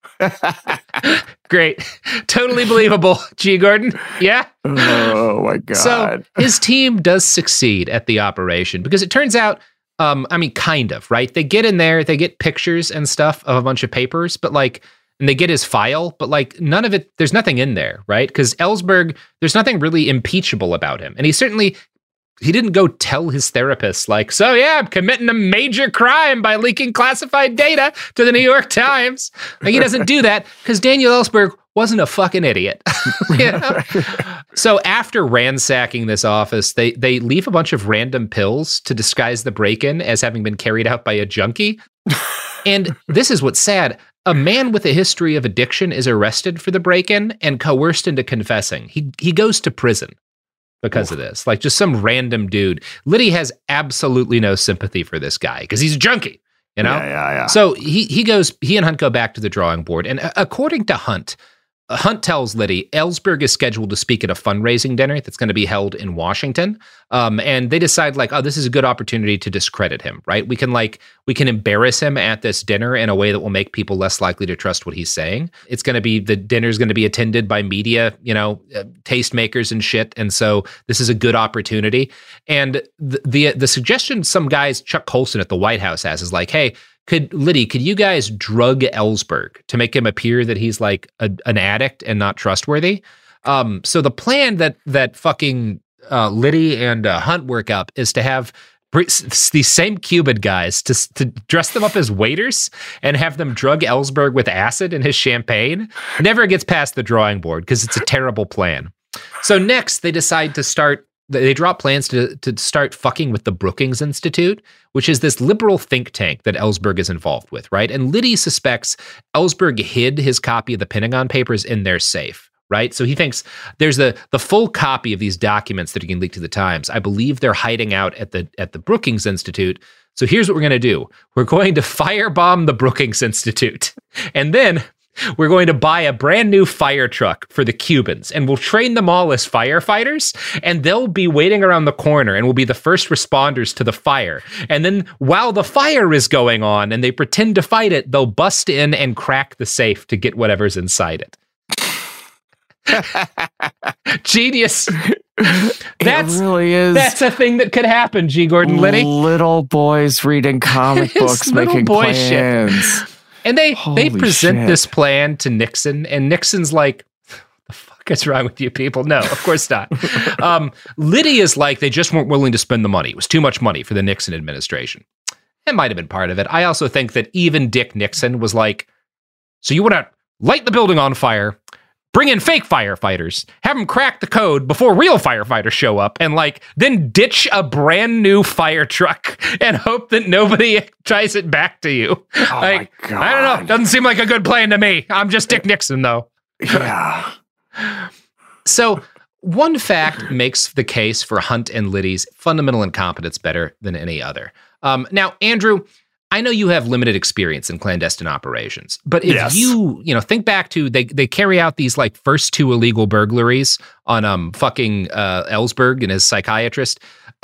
Great. Totally believable, G. Gordon. Yeah? Oh, my God. So his team does succeed at the operation because it turns out, kind of, right? They get in there, they get pictures and stuff of a bunch of papers, but like, and they get his file, but like none of it, there's nothing in there, right? Because Ellsberg, there's nothing really impeachable about him. And he certainly, He didn't go tell his therapist, like, so yeah, I'm committing a major crime by leaking classified data to the New York Times. Like, he doesn't do that because Daniel Ellsberg wasn't a fucking idiot. You know? So after ransacking this office, they leave a bunch of random pills to disguise the break-in as having been carried out by a junkie. And this is what's sad. A man with a history of addiction is arrested for the break-in and coerced into confessing. He goes to prison because of this. Like, just some random dude. Liddy has absolutely no sympathy for this guy because he's a junkie, you know? Yeah. So he and Hunt go back to the drawing board. And according to Hunt tells Liddy Ellsberg is scheduled to speak at a fundraising dinner that's going to be held in Washington. And they decide, like, oh, this is a good opportunity to discredit him, right? We can embarrass him at this dinner in a way that will make people less likely to trust what he's saying. The dinner's going to be attended by media, tastemakers and shit. And so this is a good opportunity. And the suggestion some guys, Chuck Colson at the White House has, is like, hey, could you guys drug Ellsberg to make him appear that he's like an addict and not trustworthy? So the plan that fucking Liddy and Hunt work up is to have these same Cuban guys to dress them up as waiters and have them drug Ellsberg with acid in his champagne. Never gets past the drawing board because it's a terrible plan. So next they decide to they drop plans to start fucking with the Brookings Institute, which is this liberal think tank that Ellsberg is involved with, right? And Liddy suspects Ellsberg hid his copy of the Pentagon Papers in their safe, right? So he thinks there's the full copy of these documents that he can leak to the Times. I believe they're hiding out at the Brookings Institute. So here's what we're going to do. We're going to firebomb the Brookings Institute. And then we're going to buy a brand new fire truck for the Cubans, and we'll train them all as firefighters, and they'll be waiting around the corner and will be the first responders to the fire. And then while the fire is going on and they pretend to fight it, they'll bust in and crack the safe to get whatever's inside it. Genius. It really is. That's a thing that could happen, G. Gordon Liddy. Little boys reading comic books, making plans. Shit. And they present this plan to Nixon, and Nixon's like, the fuck is wrong with you people? No, of course not. Liddy is like, they just weren't willing to spend the money. It was too much money for the Nixon administration. It might have been part of it. I also think that even Dick Nixon was like, so you want to light the building on fire, bring in fake firefighters, have them crack the code before real firefighters show up, and then ditch a brand new fire truck and hope that nobody tries it back to you. Oh my God. I don't know. Doesn't seem like a good plan to me. I'm just Dick Nixon, though. Yeah. So one fact makes the case for Hunt and Liddy's fundamental incompetence better than any other. Now, Andrew, I know you have limited experience in clandestine operations, but if you think back to they carry out these first two illegal burglaries on fucking Ellsberg and his psychiatrist.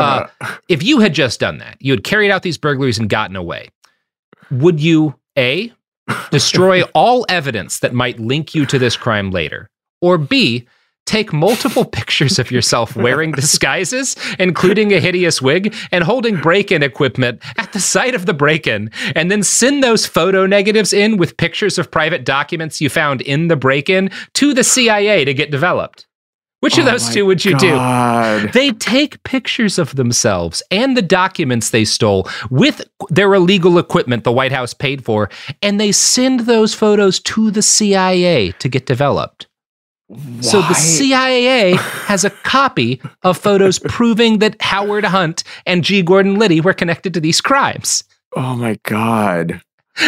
If you had just done that, you had carried out these burglaries and gotten away, would you A, destroy all evidence that might link you to this crime later, or B, take multiple pictures of yourself wearing disguises, including a hideous wig, and holding break-in equipment at the site of the break-in, and then send those photo negatives in with pictures of private documents you found in the break-in to the CIA to get developed? Which of those two would you do? They take pictures of themselves and the documents they stole with their illegal equipment the White House paid for, and they send those photos to the CIA to get developed. Why? So the CIA has a copy of photos proving that Howard Hunt and G. Gordon Liddy were connected to these crimes. Oh my God.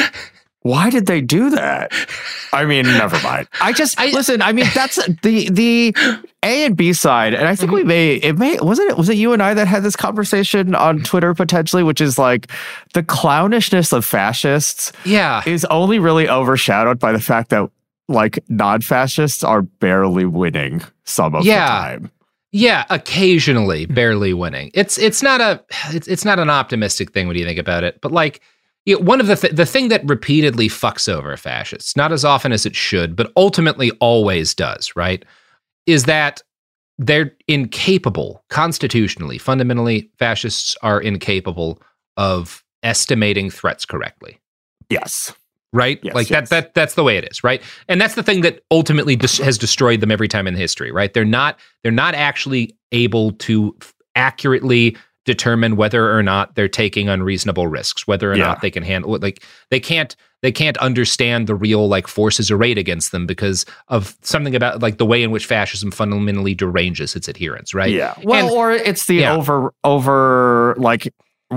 Why did they do that? I mean, never mind. Listen, I mean, that's the A and B side. And I think was it you and I that had this conversation on Twitter potentially, which is like the clownishness of fascists is only really overshadowed by the fact that non-fascists are barely winning some of the time. Yeah, occasionally barely winning. It's not an optimistic thing when you think about it, but one of the thing that repeatedly fucks over fascists, not as often as it should, but ultimately always does, right, is that they're incapable, constitutionally, fundamentally, fascists are incapable of estimating threats correctly. Yes. Right? Yes, that's the way it is, right? And that's the thing that ultimately has destroyed them every time in history, right? They're not actually able to accurately determine whether or not they're taking unreasonable risks, whether or not they can handle it. Like they can't understand the real like forces arrayed against them because of something about like the way in which fascism fundamentally deranges its adherents, right? Yeah. Well, or it's the over like,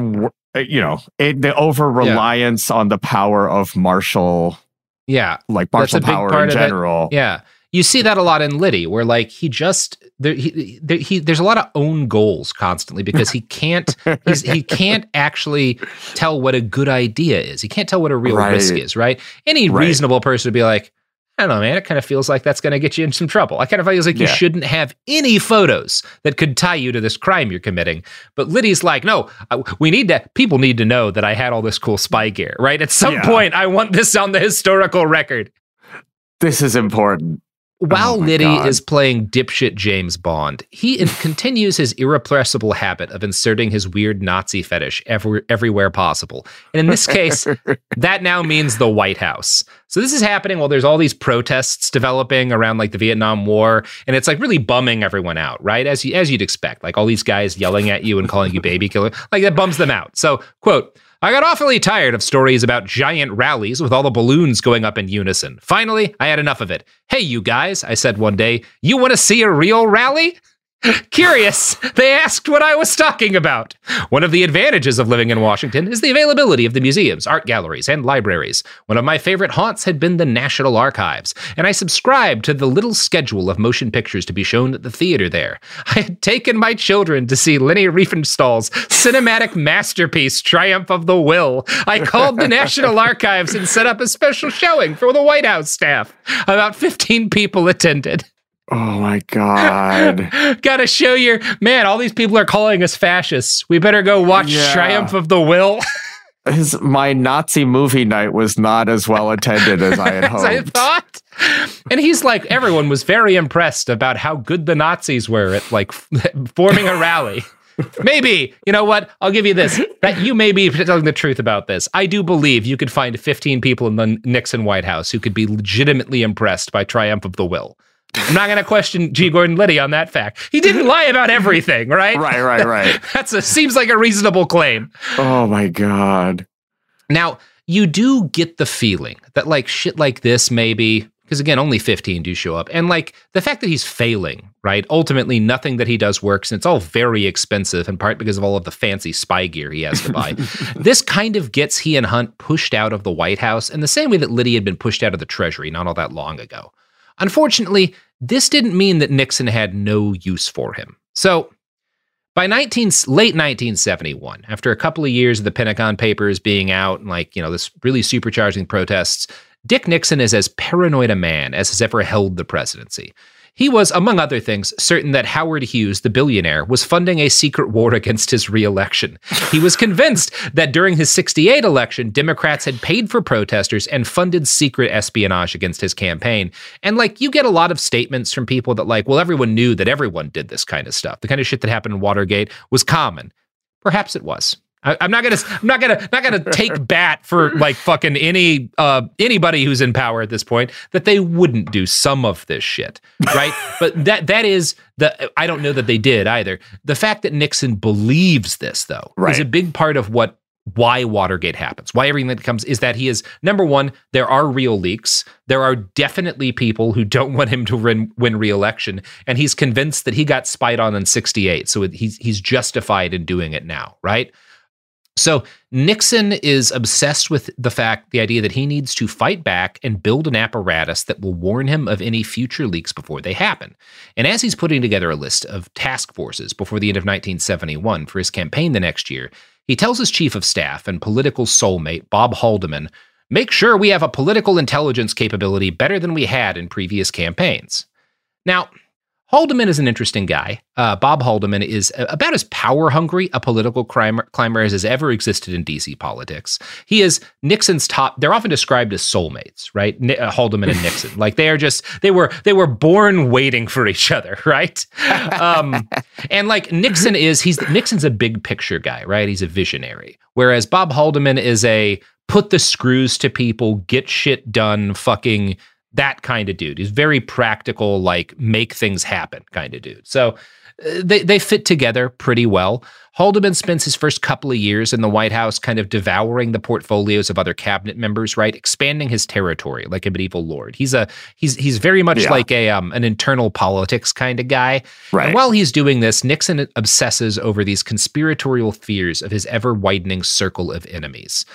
the over reliance on the power of martial. Yeah. Like martial power in general. Yeah. You see that a lot in Liddy, where like there's a lot of own goals constantly because he can't actually tell what a good idea is. He can't tell what a real risk is, right? Any reasonable person would be like, I don't know, man, it kind of feels like that's going to get you in some trouble. I kind of feels like you shouldn't have any photos that could tie you to this crime you're committing. But Liddy's like, no, people need to know that I had all this cool spy gear, right? At some point, I want this on the historical record. This is important. While Liddy is playing dipshit James Bond, he continues his irrepressible habit of inserting his weird Nazi fetish everywhere possible. And in this case, that now means the White House. So this is happening while there's all these protests developing around like the Vietnam War, and it's like really bumming everyone out, right? As you'd expect, like all these guys yelling at you and calling you baby killer, like that bums them out. So, quote, I got awfully tired of stories about giant rallies with all the balloons going up in unison. Finally, I had enough of it. Hey, you guys, I said one day, you want to see a real rally? Curious, they asked what I was talking about. One of the advantages of living in Washington is the availability of the museums, art galleries, and libraries. One of my favorite haunts had been the National Archives, and I subscribed to the little schedule of motion pictures to be shown at the theater there. I had taken my children to see Leni Riefenstahl's cinematic masterpiece, Triumph of the Will. I called the National Archives and set up a special showing for the White House staff. About 15 people attended. Oh my God. Gotta show your man, all these people are calling us fascists. We better go watch Triumph of the Will. My Nazi movie night was not as well attended as I had hoped. As I thought. And he's like, everyone was very impressed about how good the Nazis were at like forming a rally. Maybe, you know what? I'll give you this. That you may be telling the truth about this. I do believe you could find 15 people in the Nixon White House who could be legitimately impressed by Triumph of the Will. I'm not going to question G. Gordon Liddy on that fact. He didn't lie about everything, right? Right. Seems like a reasonable claim. Oh my God. Now, you do get the feeling that like shit like this maybe, because again, only 15 do show up. And like the fact that he's failing, right? Ultimately, nothing that he does works, and it's all very expensive, in part because of all of the fancy spy gear he has to buy. This kind of gets he and Hunt pushed out of the White House in the same way that Liddy had been pushed out of the Treasury not all that long ago. Unfortunately, this didn't mean that Nixon had no use for him. So by late 1971, after a couple of years of the Pentagon Papers being out and this really supercharging protests, Dick Nixon is as paranoid a man as has ever held the presidency. He was, among other things, certain that Howard Hughes, the billionaire, was funding a secret war against his re-election. He was convinced that during his 1968 election, Democrats had paid for protesters and funded secret espionage against his campaign. And you get a lot of statements from people that everyone knew that everyone did this kind of stuff. The kind of shit that happened in Watergate was common. Perhaps it was. I'm not gonna take bat for fucking anybody who's in power at this point that they wouldn't do some of this shit, right? But that is I don't know that they did either. The fact that Nixon believes this though is a big part of why Watergate happens, why everything that comes is that he is, number one, there are real leaks. There are definitely people who don't want him to win re-election. And he's convinced that he got spied on in 1968. So he's justified in doing it now, right? So Nixon is obsessed with the idea that he needs to fight back and build an apparatus that will warn him of any future leaks before they happen. And as he's putting together a list of task forces before the end of 1971 for his campaign the next year, he tells his chief of staff and political soulmate, Bob Haldeman, make sure we have a political intelligence capability better than we had in previous campaigns. Now, Haldeman is an interesting guy. Bob Haldeman is about as power-hungry a political climber as has ever existed in D.C. politics. He is Nixon's top. They're often described as soulmates, right? Haldeman and Nixon, they were born waiting for each other, right? And Nixon's a big picture guy, right? He's a visionary, whereas Bob Haldeman is a put the screws to people, get shit done, fucking that kind of dude. He's very practical, like make things happen kind of dude. So they fit together pretty well. Haldeman spends his first couple of years in the White House kind of devouring the portfolios of other cabinet members, right? Expanding his territory like a medieval lord. He's very much like an internal politics kind of guy. Right. And while he's doing this, Nixon obsesses over these conspiratorial fears of his ever-widening circle of enemies.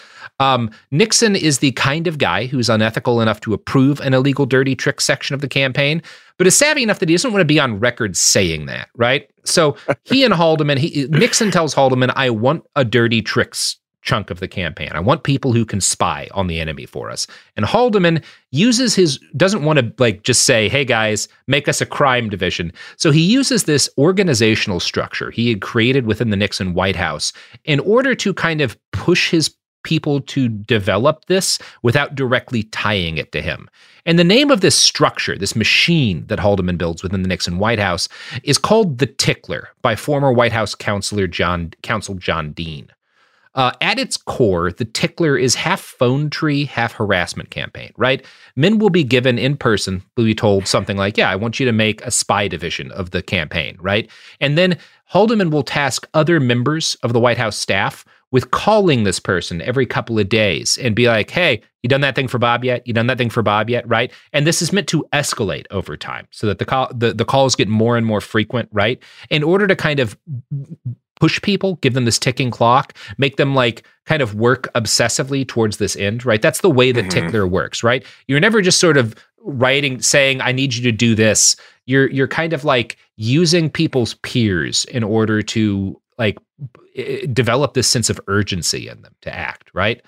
Nixon is the kind of guy who's unethical enough to approve an illegal dirty trick section of the campaign, but is savvy enough that he doesn't want to be on record saying that, right? So he and Haldeman, Nixon tells Haldeman, I want a dirty tricks chunk of the campaign. I want people who can spy on the enemy for us. And Haldeman doesn't want to like just say, hey guys, make us a crime division. So he uses this organizational structure he had created within the Nixon White House in order to kind of push his people to develop this without directly tying it to him. And the name of this structure, this machine that Haldeman builds within the Nixon White House, is called the Tickler by former White House Counsel John Dean. At its core, the Tickler is half phone tree, half harassment campaign, right? Men will be given in person, will be told something like, yeah, I want you to make a spy division of the campaign, right? And then Haldeman will task other members of the White House staff with calling this person every couple of days and be like, hey, you done that thing for Bob yet? You done that thing for Bob yet? Right? And this is meant to escalate over time so that the calls get more and more frequent, right? In order to kind of push people, give them this ticking clock, make them like kind of work obsessively towards this end, right? That's the way the Tickler works, right? You're never just sort of saying, I need you to do this. You're kind of like using people's peers in order to like develop this sense of urgency in them to act, right?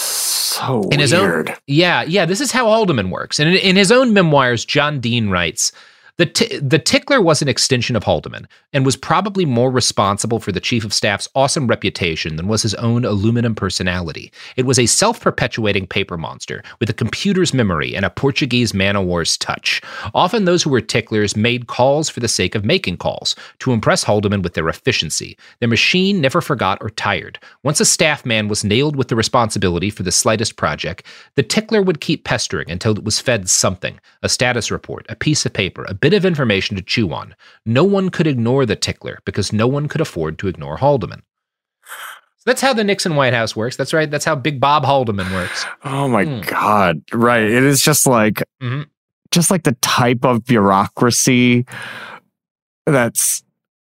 So in his weird. This is how Haldeman works. And in his own memoirs, John Dean writes, the Tickler was an extension of Haldeman and was probably more responsible for the chief of staff's awesome reputation than was his own aluminum personality. It was a self-perpetuating paper monster with a computer's memory and a Portuguese man-o'-war's touch. Often those who were Ticklers made calls for the sake of making calls, to impress Haldeman with their efficiency. Their machine never forgot or tired. Once a staff man was nailed with the responsibility for the slightest project, the Tickler would keep pestering until it was fed something, a status report, a piece of paper, a bit of information to chew on. No one could ignore the Tickler because no one could afford to ignore Haldeman. So that's how the Nixon White House works. That's right. That's how Big Bob Haldeman works. Oh my God. Right. It is just like, just like the type of bureaucracy that's,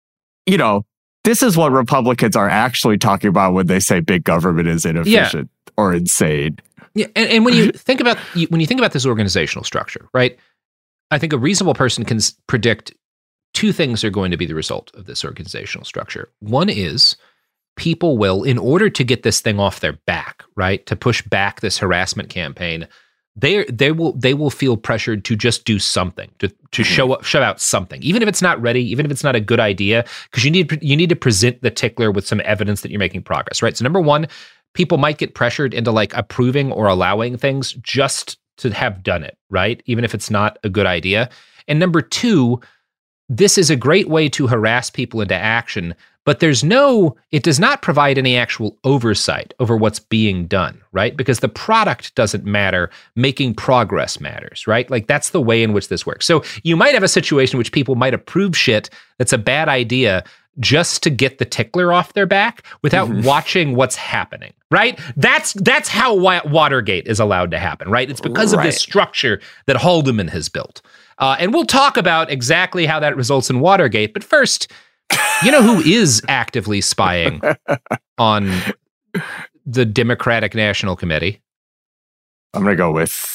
this is what Republicans are actually talking about when they say big government is inefficient or insane. Yeah. And when you think about this organizational structure, right? I think a reasonable person can predict two things are going to be the result of this organizational structure. One is people will, in order to get this thing off their back, right, to push back this harassment campaign, they will feel pressured to just do something, to show out something, even if it's not ready, even if it's not a good idea, because you need to present the Tickler with some evidence that you're making progress, right? So number one, people might get pressured into like approving or allowing things just to have done it, right? Even if it's not a good idea. And number two, this is a great way to harass people into action, but it does not provide any actual oversight over what's being done, right? Because the product doesn't matter, making progress matters, right? Like that's the way in which this works. So you might have a situation in which people might approve shit that's a bad idea just to get the Tickler off their back without watching what's happening, right? That's how Watergate is allowed to happen, right? It's because of this structure that Haldeman has built. And we'll talk about exactly how that results in Watergate. But first, you know who is actively spying on the Democratic National Committee? I'm going to go with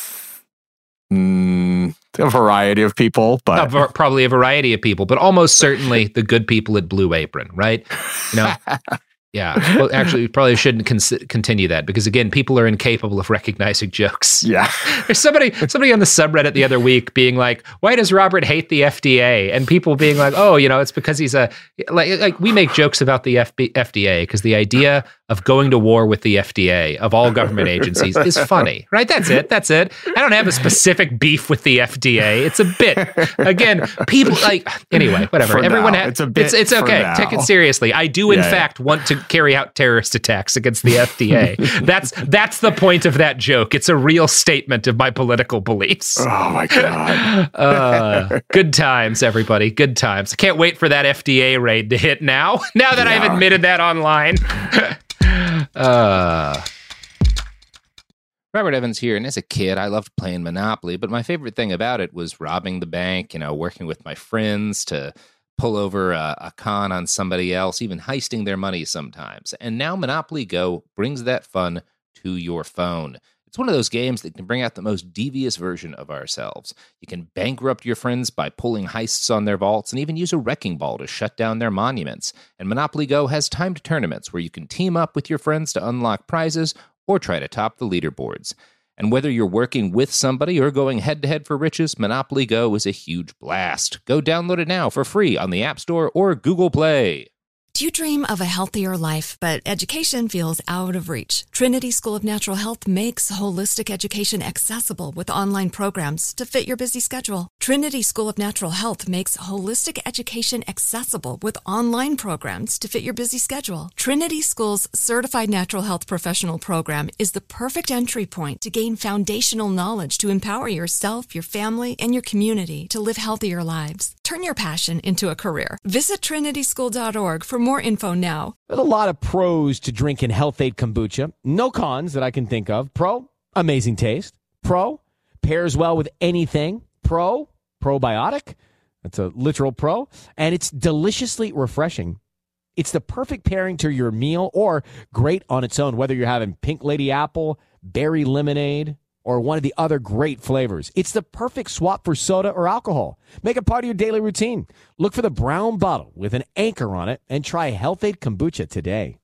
a variety of people, but probably a variety of people, but almost certainly the good people at Blue Apron, right? Yeah. Well, actually, we probably shouldn't continue that because, again, people are incapable of recognizing jokes. Yeah. There's somebody on the subreddit the other week being like, why does Robert hate the FDA? And people being like, oh, it's because he's like we make jokes about the FDA because the idea of going to war with the FDA of all government agencies is funny, right? That's it. I don't have a specific beef with the FDA. It's a bit. Again, people anyway, whatever. Everyone it's a bit. It's okay. Take it seriously. I do in fact want to carry out terrorist attacks against the FDA. That's the point of that joke. It's a real statement of my political beliefs. Oh my God. Good times, everybody. Good times. I can't wait for that FDA raid to hit now that I've admitted that online. Robert Evans here, and as a kid, I loved playing Monopoly, but my favorite thing about it was robbing the bank, working with my friends to pull over a con on somebody else, even heisting their money sometimes. And now Monopoly Go brings that fun to your phone. It's one of those games that can bring out the most devious version of ourselves. You can bankrupt your friends by pulling heists on their vaults and even use a wrecking ball to shut down their monuments. And Monopoly Go has timed tournaments where you can team up with your friends to unlock prizes or try to top the leaderboards. And whether you're working with somebody or going head-to-head for riches, Monopoly Go is a huge blast. Go download it now for free on the App Store or Google Play. Do you dream of a healthier life, but education feels out of reach? Trinity School of Natural Health makes holistic education accessible with online programs to fit your busy schedule. Trinity School of Natural Health makes holistic education accessible with online programs to fit your busy schedule. Trinity School's Certified Natural Health Professional Program is the perfect entry point to gain foundational knowledge to empower yourself, your family, and your community to live healthier lives. Turn your passion into a career. Visit trinityschool.org for more info now. There's a lot of pros to drinking Health-Ade kombucha. No cons that I can think of. Pro, amazing taste. Pro, pairs well with anything. Pro, probiotic. That's a literal pro. And it's deliciously refreshing. It's the perfect pairing to your meal or great on its own, whether you're having pink lady apple, berry lemonade, or one of the other great flavors. It's the perfect swap for soda or alcohol. Make it part of your daily routine. Look for the brown bottle with an anchor on it and try Health-Ade kombucha today.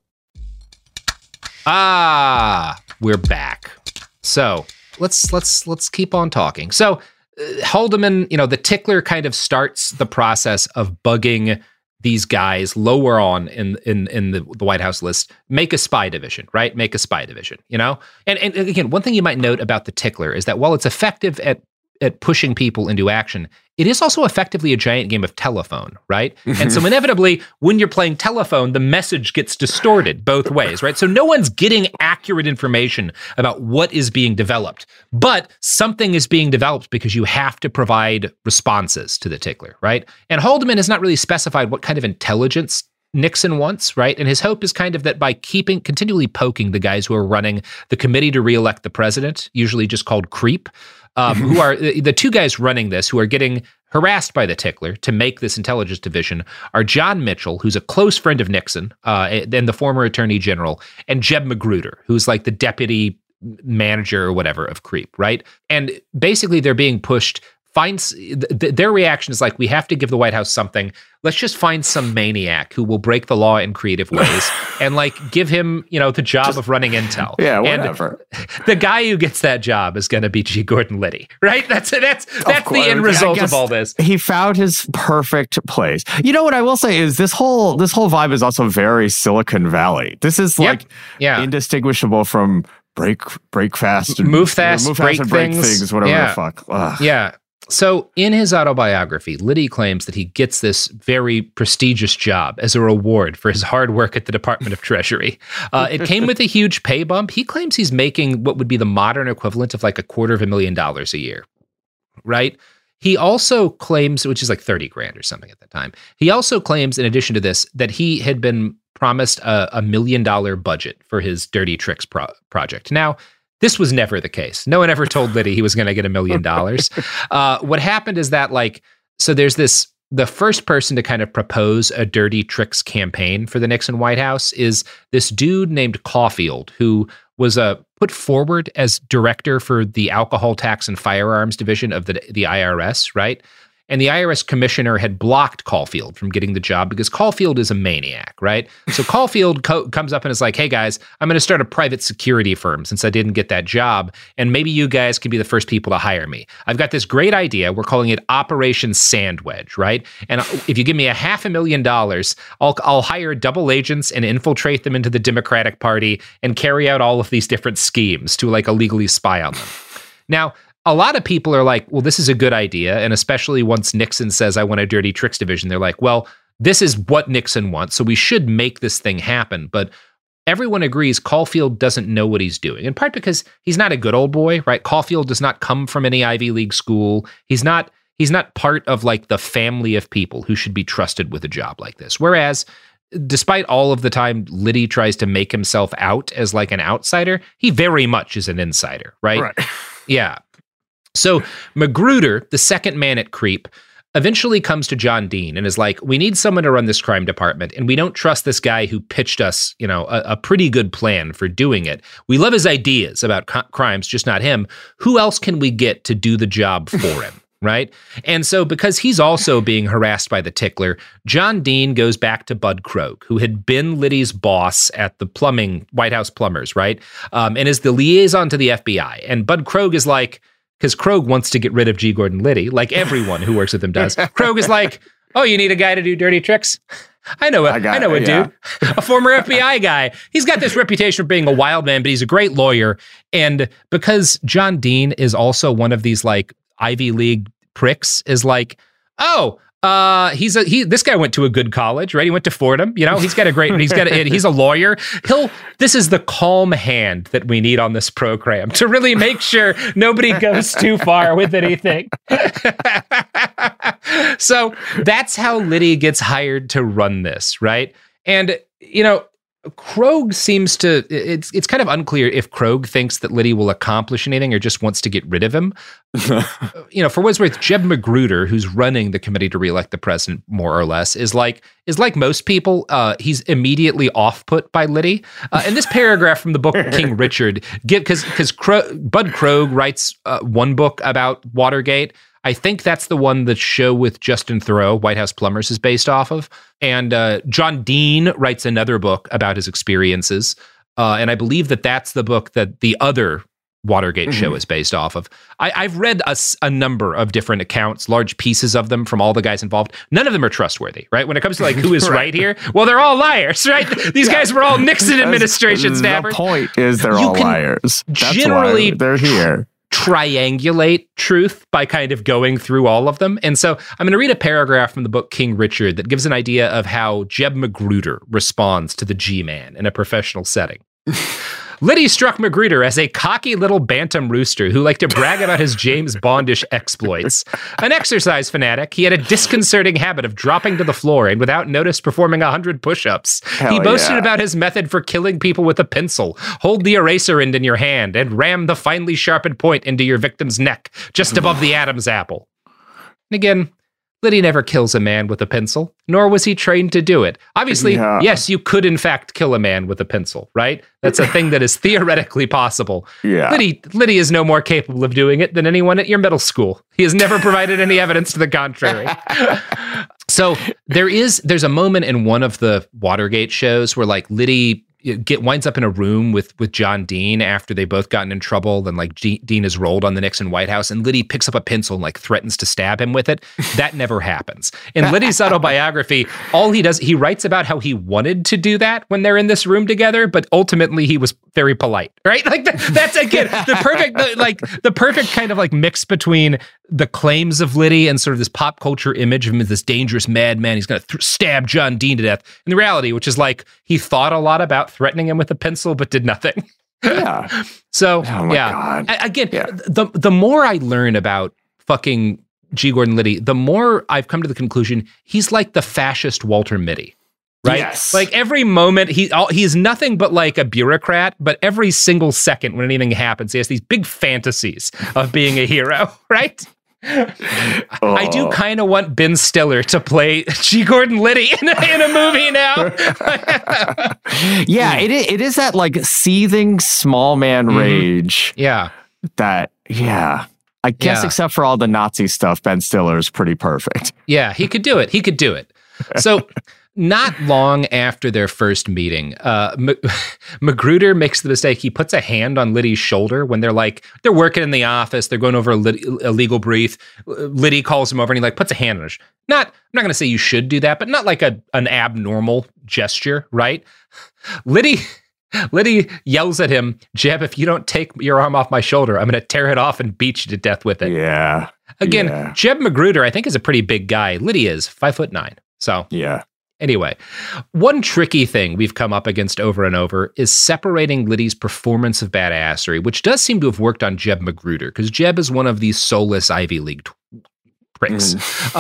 We're back. So let's keep on talking. So Haldeman, the tickler kind of starts the process of bugging these guys lower on in the White House list, make a spy division, right? Make a spy division, And again, one thing you might note about the tickler is that while it's effective at pushing people into action, it is also effectively a giant game of telephone, right? And so inevitably, when you're playing telephone, the message gets distorted both ways, right? So no one's getting accurate information about what is being developed, but something is being developed because you have to provide responses to the tickler, right? And Haldeman has not really specified what kind of intelligence Nixon wants, right? And his hope is kind of that by continually poking the guys who are running the committee to reelect the president, usually just called CREEP, who are the two guys running this, who are getting harassed by the tickler to make this intelligence division, are John Mitchell, who's a close friend of Nixon, and the former attorney general, and Jeb Magruder, who's like the deputy manager or whatever of CREEP, right? And basically they're being pushed. Their reaction is like, we have to give the White House something. Let's just find some maniac who will break the law in creative ways and give him, the job of running intel. Yeah, whatever. And the guy who gets that job is going to be G. Gordon Liddy, right? That's the end result of all this. He found his perfect place. You know what I will say is this whole vibe is also very Silicon Valley. This is indistinguishable from break fast and move fast, break things, whatever the fuck. Ugh. Yeah. So in his autobiography, Liddy claims that he gets this very prestigious job as a reward for his hard work at the Department of Treasury. It came with a huge pay bump. He claims he's making what would be the modern equivalent of like $250,000 a year, right? He also claims, which is like 30 grand or something at the time. He also claims, in addition to this, that he had been promised a $1 million budget for his Dirty Tricks project. Now, this was never the case. No one ever told Liddy he was going to get $1 million. What happened is that, so there's the first person to kind of propose a Dirty Tricks campaign for the Nixon White House is this dude named Caulfield, who was put forward as director for the Alcohol Tax and Firearms Division of the IRS, right? And the IRS commissioner had blocked Caulfield from getting the job because Caulfield is a maniac, right? So Caulfield comes up and is like, hey guys, I'm going to start a private security firm since I didn't get that job. And maybe you guys can be the first people to hire me. I've got this great idea. We're calling it Operation Sandwedge, right? And if you give me $500,000, I'll hire double agents and infiltrate them into the Democratic Party and carry out all of these different schemes to illegally spy on them. Now, a lot of people are like, well, this is a good idea. And especially once Nixon says, I want a Dirty Tricks division, they're like, well, this is what Nixon wants, so we should make this thing happen. But everyone agrees Caulfield doesn't know what he's doing, in part because he's not a good old boy, right? Caulfield does not come from any Ivy League school. He's not part of like the family of people who should be trusted with a job like this. Whereas, despite all of the time Liddy tries to make himself out as like an outsider, he very much is an insider, right? Yeah. So Magruder, the second man at Creep, eventually comes to John Dean and is like, we need someone to run this crime department, and we don't trust this guy who pitched us, a pretty good plan for doing it. We love his ideas about crimes, just not him. Who else can we get to do the job for him? Right? And so because he's also being harassed by the tickler, John Dean goes back to Bud Krogh, who had been Liddy's boss at the White House Plumbers, right? And is the liaison to the FBI. And Bud Krogh is like, because Krogh wants to get rid of G. Gordon Liddy, like everyone who works with him does. Krogh is like, oh, you need a guy to do dirty tricks? I know a dude, a former FBI guy. He's got this reputation for being a wild man, but he's a great lawyer. And because John Dean is also one of these like Ivy League pricks, is like, oh, this guy went to a good college, right? He went to Fordham, he's a lawyer. This is the calm hand that we need on this program to really make sure nobody goes too far with anything. So that's how Liddy gets hired to run this, right? And, Krogh seems to, it's kind of unclear if Krogh thinks that Liddy will accomplish anything or just wants to get rid of him. For what it's worth, Jeb Magruder, who's running the committee to reelect the president, more or less, is like most people, he's immediately off-put by Liddy. And this paragraph from the book King Richard, because Bud Krogh writes one book about Watergate. I think that's the one the show with Justin Theroux, White House Plumbers, is based off of. And John Dean writes another book about his experiences. And I believe that's the book that the other Watergate show is based off of. I've read a number of different accounts, large pieces of them from all the guys involved. None of them are trustworthy, right? When it comes to like who is right here, well, they're all liars, right? These guys were all Nixon administration staffers. The point is they're all liars. That's generally why they're here. Triangulate truth by kind of going through all of them. And so I'm going to read a paragraph from the book King Richard that gives an idea of how Jeb Magruder responds to the G-Man in a professional setting. Liddy struck Magruder as a cocky little bantam rooster who liked to brag about his James Bondish exploits. An exercise fanatic, he had a disconcerting habit of dropping to the floor and without notice performing 100 push-ups. He boasted about his method for killing people with a pencil. Hold the eraser end in your hand and ram the finely sharpened point into your victim's neck, just above the Adam's apple. And again, Liddy never kills a man with a pencil, nor was he trained to do it. Obviously, yes, you could in fact kill a man with a pencil, right? That's a thing that is theoretically possible. Yeah. Liddy is no more capable of doing it than anyone at your middle school. He has never provided any evidence to the contrary. So there's a moment in one of the Watergate shows where like Liddy winds up in a room with John Dean after they both gotten in trouble, and like Dean is rolled on the Nixon White House, and Liddy picks up a pencil and like threatens to stab him with it. That never happens. In Liddy's autobiography, all he does, he writes about how he wanted to do that when they're in this room together, but ultimately he was very polite, right? Like that's again the perfect kind of like mix between the claims of Liddy and sort of this pop culture image of him as this dangerous madman. He's going to stab John Dean to death. And the reality, which is like he thought a lot about threatening him with a pencil, but did nothing. Yeah. So, God. Again, the more I learn about fucking G. Gordon Liddy, the more I've come to the conclusion he's like the fascist Walter Mitty. Right? Yes. Like every moment, he's nothing but like a bureaucrat, but every single second when anything happens, he has these big fantasies of being a hero, right? I do kind of want Ben Stiller to play G. Gordon Liddy in a movie now. Yeah, it is that like seething small man rage. Yeah. That, I guess except for all the Nazi stuff, Ben Stiller is pretty perfect. Yeah, he could do it. So not long after their first meeting, Magruder makes the mistake. He puts a hand on Liddy's shoulder when they're working in the office. They're going over a legal brief. Liddy calls him over and he like puts a hand on his. I'm not going to say you should do that, but not like an abnormal gesture, right? Liddy yells at him, Jeb, if you don't take your arm off my shoulder, I'm going to tear it off and beat you to death with it. Yeah. Again, Jeb Magruder, I think, is a pretty big guy. Liddy is 5'9". So yeah. Anyway, one tricky thing we've come up against over and over is separating Liddy's performance of badassery, which does seem to have worked on Jeb Magruder, because Jeb is one of these soulless Ivy League pricks.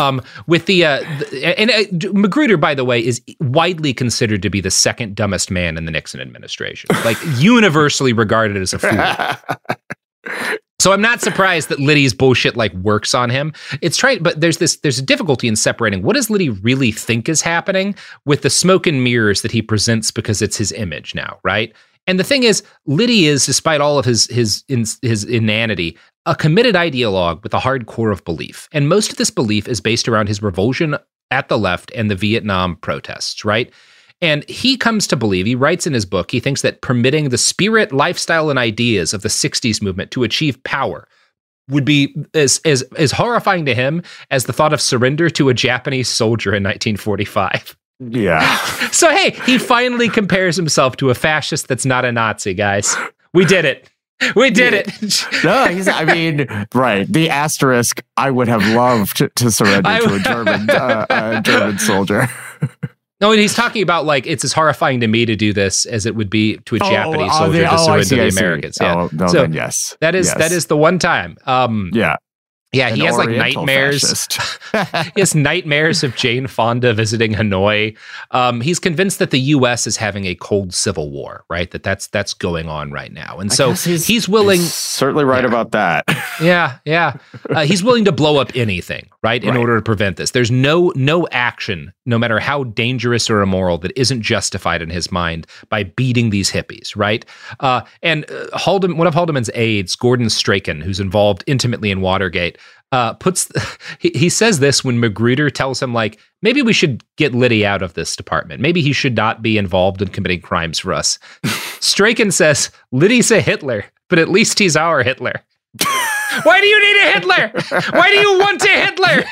Magruder, by the way, is widely considered to be the second dumbest man in the Nixon administration, like universally regarded as a fool. So I'm not surprised that Liddy's bullshit like works on him. But there's a difficulty in separating what does Liddy really think is happening with the smoke and mirrors that he presents because it's his image now, right? And the thing is, Liddy is, despite all of his inanity, a committed ideologue with a hard core of belief. And most of this belief is based around his revulsion at the left and the Vietnam protests, right? And he comes to believe, he writes in his book, he thinks that permitting the spirit, lifestyle, and ideas of the 60s movement to achieve power would be as horrifying to him as the thought of surrender to a Japanese soldier in 1945. Yeah. So, hey, he finally compares himself to a fascist that's not a Nazi, guys. We did it. We did it. No, right. The asterisk, I would have loved to surrender to a German soldier. No, and he's talking about like it's as horrifying to me to do this as it would be to a Japanese soldier to surrender to the Americans. Yeah. Then yes. That is the one time. Yeah, he has like nightmares. He has nightmares of Jane Fonda visiting Hanoi. He's convinced that the U.S. is having a cold civil war, right? That's going on right now, and so he's willing. He's certainly right about that. Yeah. He's willing to blow up anything, right, in order to prevent this. There's no action, no matter how dangerous or immoral, that isn't justified in his mind by beating these hippies, right? And one of Haldeman's aides, Gordon Strachan, who's involved intimately in Watergate. He says this when Magruder tells him, like, maybe we should get Liddy out of this department. Maybe he should not be involved in committing crimes for us. Strachan says, Liddy's a Hitler, but at least he's our Hitler. Why do you need a Hitler? Why do you want a Hitler?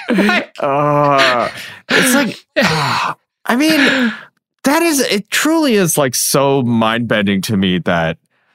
It's like, it truly is like so mind-bending to me that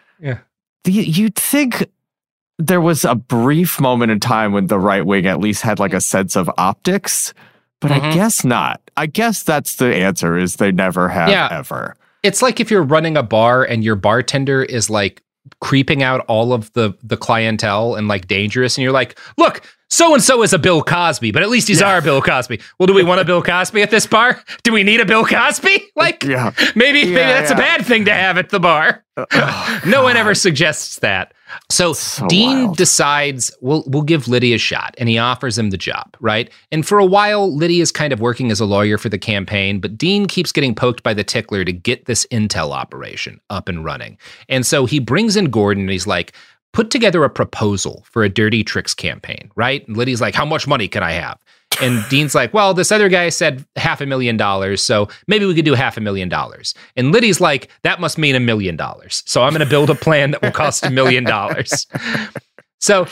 you'd think there was a brief moment in time when the right wing at least had like a sense of optics, but I guess not. I guess that's the answer, is they never have ever. It's like if you're running a bar and your bartender is like creeping out all of the clientele and like dangerous, and you're like, look, so-and-so is a Bill Cosby, but at least he's our Bill Cosby. Well, do we want a Bill Cosby at this bar? Do we need a Bill Cosby? Maybe that's a bad thing to have at the bar. No one ever suggests that. So Dean decides we'll give Liddy a shot, and he offers him the job, right? And for a while, Liddy is kind of working as a lawyer for the campaign, but Dean keeps getting poked by the tickler to get this intel operation up and running. And so he brings in Gordon, and he's like, put together a proposal for a dirty tricks campaign, right? And Liddy's like, how much money can I have? And Dean's like, well, this other guy said $500,000, so maybe we could do $500,000. And Liddy's like, that must mean $1 million. So I'm going to build a plan that will cost $1 million. So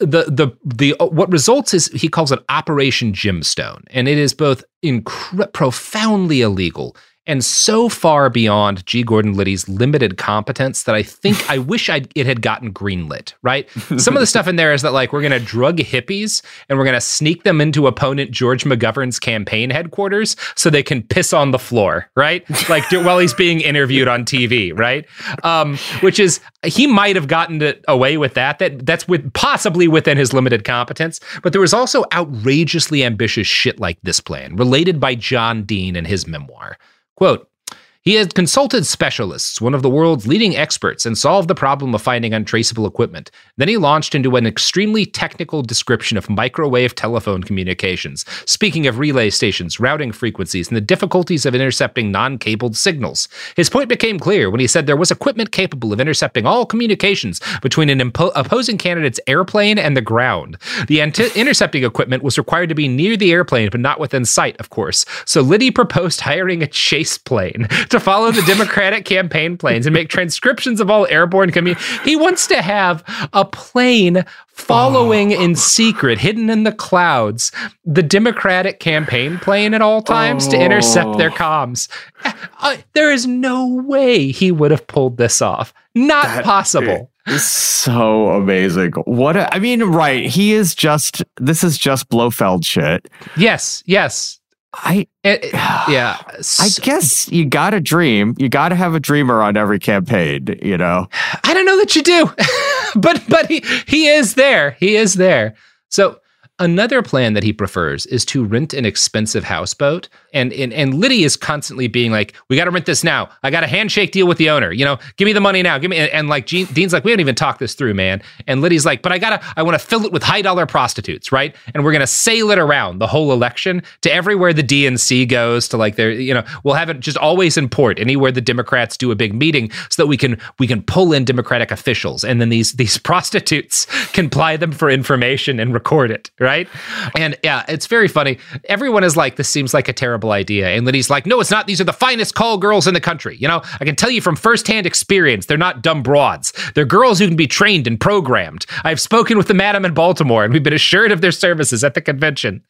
what results is, he calls it Operation Gemstone, and it is both profoundly illegal and so far beyond G. Gordon Liddy's limited competence that I wish it had gotten greenlit, right? Some of the stuff in there is that, like, we're going to drug hippies and we're going to sneak them into opponent George McGovern's campaign headquarters so they can piss on the floor, right? Like, while he's being interviewed on TV, right? Which is, he might have gotten away with that. That's possibly within his limited competence. But there was also outrageously ambitious shit like this plan, related by John Dean in his memoir. Quote, he had consulted specialists, one of the world's leading experts, and solved the problem of finding untraceable equipment. Then he launched into an extremely technical description of microwave telephone communications, speaking of relay stations, routing frequencies, and the difficulties of intercepting non-cabled signals. His point became clear when he said there was equipment capable of intercepting all communications between an opposing candidate's airplane and the ground. The intercepting equipment was required to be near the airplane, but not within sight, of course. So Liddy proposed hiring a chase plane to follow the Democratic campaign planes and make transcriptions of all airborne He wants to have a plane following in secret, hidden in the clouds, the Democratic campaign plane at all times to intercept their comms. There is no way he would have pulled this off. Not possible. It's so amazing. Right. This is just Blofeld shit. Yes. I guess you got to dream. You got to have a dreamer on every campaign, you know? I don't know that you do, but he is there. He is there. So another plan that he prefers is to rent an expensive houseboat. And Liddy is constantly being like, we got to rent this now. I got a handshake deal with the owner. You know, give me the money now. Give me. And like Dean's like, we haven't even talked this through, man. And Liddy's like, but I want to fill it with $high prostitutes, right? And we're going to sail it around the whole election to everywhere the DNC goes to, like, their, you know, we'll have it just always in port anywhere the Democrats do a big meeting so that we can pull in Democratic officials. And then these prostitutes can ply them for information and record it, right? And yeah, it's very funny. Everyone is like, this seems like a terrible idea. And Liddy's like, no, it's not. These are the finest call girls in the country. You know, I can tell you from firsthand experience, they're not dumb broads. They're girls who can be trained and programmed. I've spoken with the madam in Baltimore, and we've been assured of their services at the convention.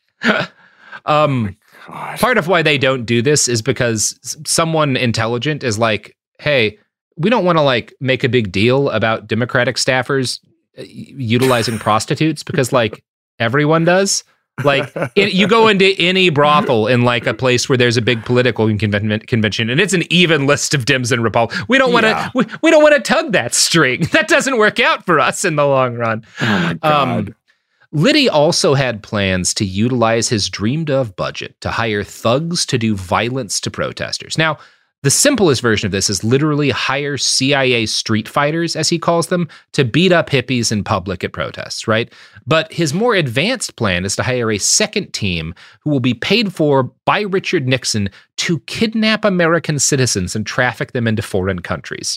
Part of why they don't do this is because someone intelligent is like, hey, we don't want to like make a big deal about Democratic staffers utilizing prostitutes because like everyone does. Like you go into any brothel in like a place where there's a big political convention, and it's an even list of Dems and Republicans. We don't want to. We don't want to tug that string. That doesn't work out for us in the long run. Oh my God. Liddy also had plans to utilize his dreamed of budget to hire thugs to do violence to protesters. Now, the simplest version of this is literally hire CIA street fighters, as he calls them, to beat up hippies in public at protests, right? But his more advanced plan is to hire a second team who will be paid for by Richard Nixon to kidnap American citizens and traffic them into foreign countries.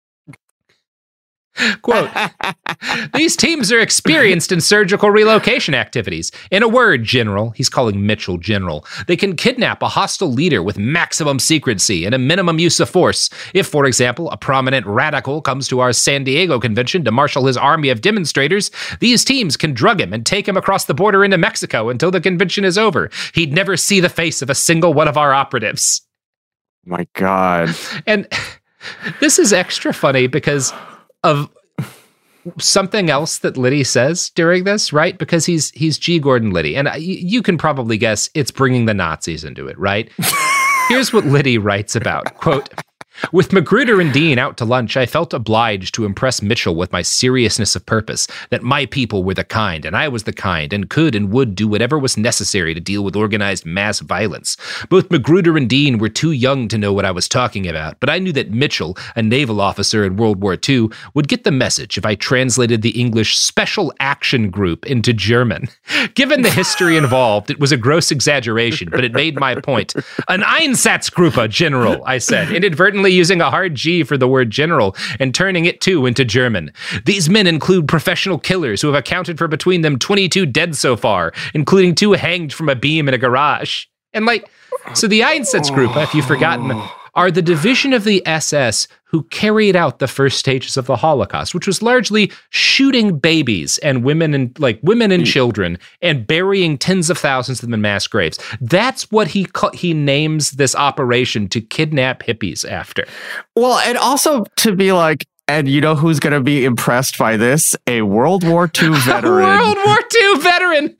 Quote, these teams are experienced in surgical relocation activities. In a word, General, he's calling Mitchell General, they can kidnap a hostile leader with maximum secrecy and a minimum use of force. If, for example, a prominent radical comes to our San Diego convention to marshal his army of demonstrators, these teams can drug him and take him across the border into Mexico until the convention is over. He'd never see the face of a single one of our operatives. My God. And this is extra funny because of something else that Liddy says during this, right? Because he's G. Gordon Liddy. And you can probably guess it's bringing the Nazis into it, right? Here's what Liddy writes about, quote, with Magruder and Dean out to lunch, I felt obliged to impress Mitchell with my seriousness of purpose, that my people were the kind, and I was the kind, and could and would do whatever was necessary to deal with organized mass violence. Both Magruder and Dean were too young to know what I was talking about, but I knew that Mitchell, a naval officer in World War II, would get the message if I translated the English Special Action Group into German. Given the history involved, it was a gross exaggeration, but it made my point. An Einsatzgruppe, General, I said, inadvertently using a hard G for the word general and turning it too into German. These men include professional killers who have accounted for between them 22 dead so far, including 2 hanged from a beam in a garage. And like, so the Einsatzgruppe, if you've forgotten, are the division of the SS who carried out the first stages of the Holocaust, which was largely shooting babies and women and children and burying tens of thousands of them in mass graves. That's what he names this operation to kidnap hippies after. Well, and also to be like, and you know who's going to be impressed by this? A World War II veteran. World War II veteran.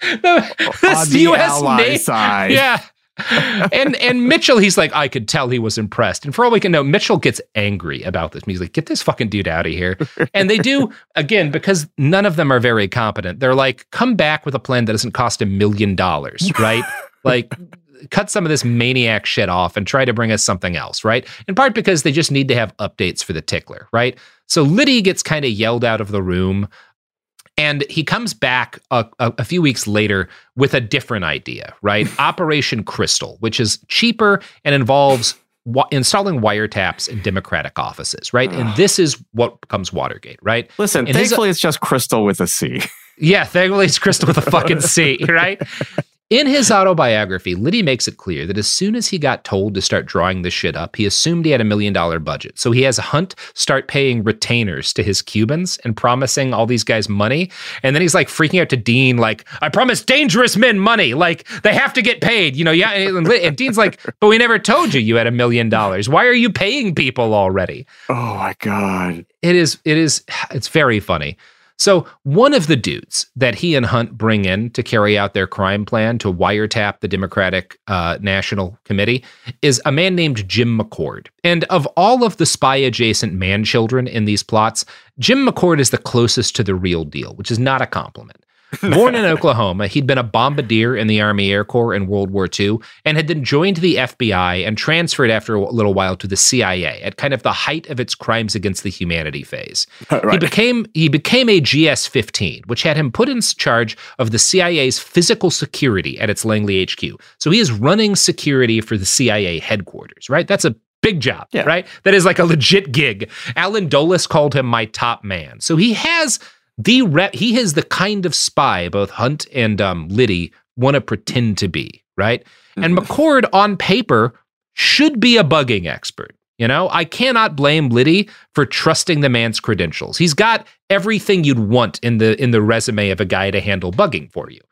On the US ally side. Yeah. and Mitchell, he's like, I could tell he was impressed. And for all we can know, Mitchell gets angry about this. He's like, get this fucking dude out of here. And they do, again, because none of them are very competent. They're like, come back with a plan that doesn't cost $1 million, right? Like, cut some of this maniac shit off and try to bring us something else, right? In part because they just need to have updates for the tickler, right? So Liddy gets kind of yelled out of the room. And he comes back a few weeks later with a different idea, right? Operation Crystal, which is cheaper and involves installing wiretaps in Democratic offices, right? And this is what becomes Watergate, right? Listen, thankfully it's just Crystal with a C. Yeah, thankfully it's Crystal with a fucking C, right? In his autobiography, Liddy makes it clear that as soon as he got told to start drawing this shit up, he assumed he had $1 million budget. So he has Hunt start paying retainers to his Cubans and promising all these guys money. And then he's like freaking out to Dean, like, I promised dangerous men money. Like, they have to get paid, you know? Yeah. And Dean's like, but we never told you had $1 million. Why are you paying people already? Oh my God. It's very funny. So one of the dudes that he and Hunt bring in to carry out their crime plan to wiretap the Democratic National Committee is a man named Jim McCord. And of all of the spy-adjacent man-children in these plots, Jim McCord is the closest to the real deal, which is not a compliment. Born in Oklahoma, he'd been a bombardier in the Army Air Corps in World War II and had then joined the FBI and transferred after a little while to the CIA at kind of the height of its crimes against the humanity phase. Right. He became a GS-15, which had him put in charge of the CIA's physical security at its Langley HQ. So he is running security for the CIA headquarters, right? That's a big job, right? That is like a legit gig. Alan Dulles called him my top man. So he has... he is the kind of spy both Hunt and Liddy want to pretend to be, right? And McCord, on paper, should be a bugging expert. You know, I cannot blame Liddy for trusting the man's credentials. He's got everything you'd want in the resume of a guy to handle bugging for you.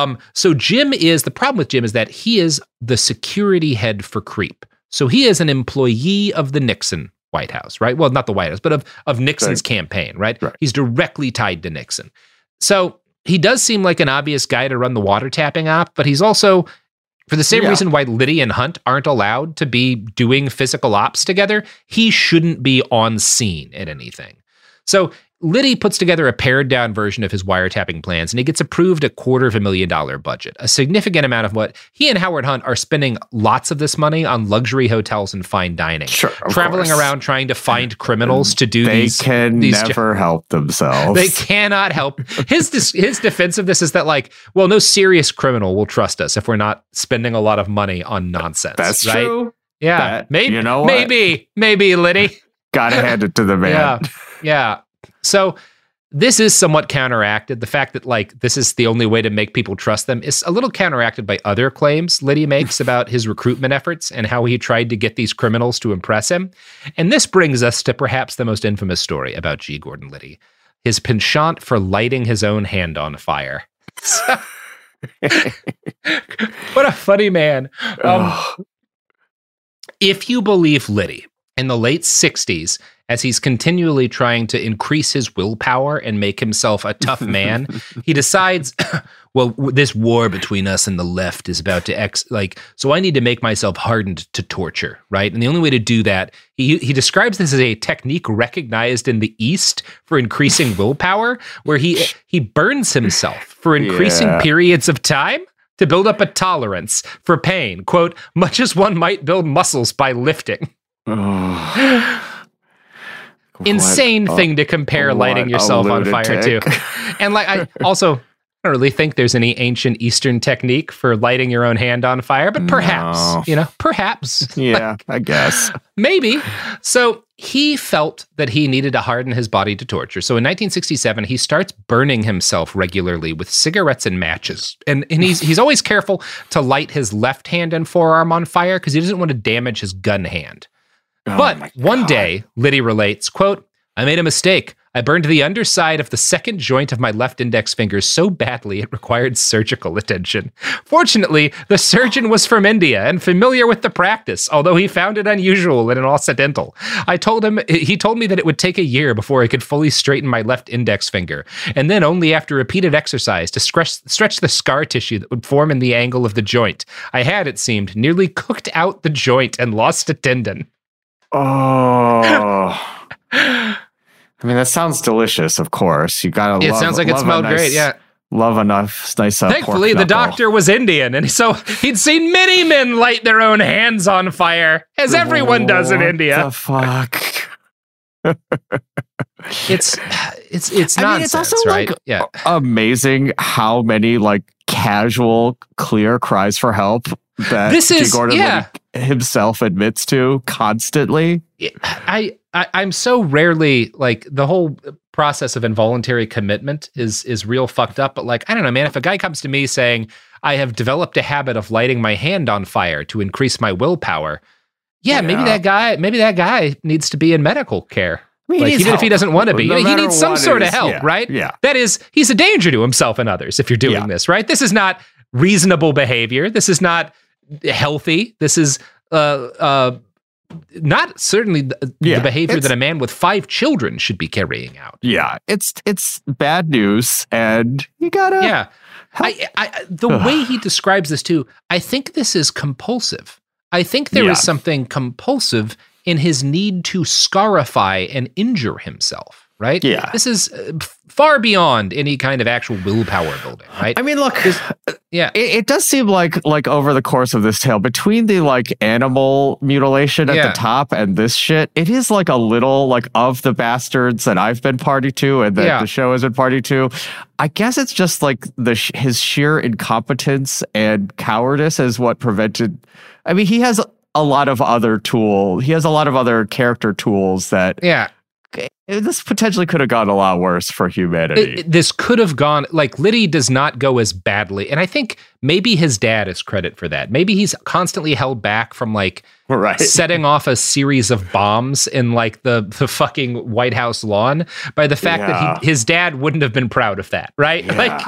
So the problem with Jim is that he is the security head for Creep. So he is an employee of the Nixon White House, right? Well, not the White House, but of Nixon's campaign, right? He's directly tied to Nixon. So he does seem like an obvious guy to run the water tapping op, but he's also, for the same reason why Liddy and Hunt aren't allowed to be doing physical ops together, he shouldn't be on scene at anything. So Liddy puts together a pared-down version of his wiretapping plans, and he gets approved a $250,000 budget, a significant amount of what he and Howard Hunt are spending lots of this money on luxury hotels and fine dining, traveling around trying to find criminals to do these. They can never help themselves. They cannot help. His defense of this is that, like, well, no serious criminal will trust us if we're not spending a lot of money on nonsense. That's right? true. Yeah, maybe. You know what? Maybe, Liddy. Gotta hand it to the man. Yeah. So this is somewhat counteracted. The fact that, like, this is the only way to make people trust them is a little counteracted by other claims Liddy makes about his recruitment efforts and how he tried to get these criminals to impress him. And this brings us to perhaps the most infamous story about G. Gordon Liddy, his penchant for lighting his own hand on fire. What a funny man. If you believe Liddy, in the late 60s, as he's continually trying to increase his willpower and make himself a tough man, he decides, well, this war between us and the left is about to so I need to make myself hardened to torture, right? And the only way to do that, he describes this as a technique recognized in the East for increasing willpower, where he burns himself for increasing periods of time to build up a tolerance for pain, quote, much as one might build muscles by lifting. Insane thing to compare lighting yourself on fire to. And like, I don't really think there's any ancient Eastern technique for lighting your own hand on fire, but perhaps, perhaps. Yeah, I guess. Maybe. So he felt that he needed to harden his body to torture. So in 1967, he starts burning himself regularly with cigarettes and matches. And he's always careful to light his left hand and forearm on fire because he doesn't want to damage his gun hand. But one day, Liddy relates, quote, I made a mistake. I burned the underside of the second joint of my left index finger so badly it required surgical attention. Fortunately, the surgeon was from India and familiar with the practice, although he found it unusual and occidental. He told me that it would take a year before I could fully straighten my left index finger, and then only after repeated exercise to stretch the scar tissue that would form in the angle of the joint. I had, it seemed, nearly cooked out the joint and lost a tendon. Oh, I mean, that sounds delicious, of course. You gotta love it. Sounds like it smelled great, yeah. Love enough nice Thankfully, the doctor was Indian, and so he'd seen many men light their own hands on fire, as everyone does in India. What the fuck? It's nonsense, it's also right? Amazing how many like casual, clear cries for help that G. Gordon Liddy himself admits to constantly. I'm so rarely, like, the whole process of involuntary commitment is real fucked up. But like, I don't know, man, if a guy comes to me saying, I have developed a habit of lighting my hand on fire to increase my willpower. Maybe that guy needs to be in medical care. I mean, like, even if he doesn't want to be, he needs some sort of help, right? Yeah. That is, he's a danger to himself and others if you're doing this, right? This is not reasonable behavior. This is not healthy. This is not certainly the behavior that a man with 5 children should be carrying out. Yeah, it's bad news, and you gotta. Yeah, the way he describes this too, I think this is compulsive. I think there is something compulsive in his need to scarify and injure himself. Right? Yeah. This is far beyond any kind of actual willpower building, right? I mean, look, it does seem like over the course of this tale, between the like animal mutilation at the top and this shit, it is like a little like of the bastards that I've been party to and that the show has been party to. I guess it's just like his sheer incompetence and cowardice is what prevented. I mean, he has a lot of other character tools that. Yeah. This potentially could have gone a lot worse for humanity. This could have gone, like, Liddy does not go as badly. And I think maybe his dad is credit for that. Maybe he's constantly held back from, like, setting off a series of bombs in, like, the fucking White House lawn by the fact that his dad wouldn't have been proud of that, right? Yeah. Like,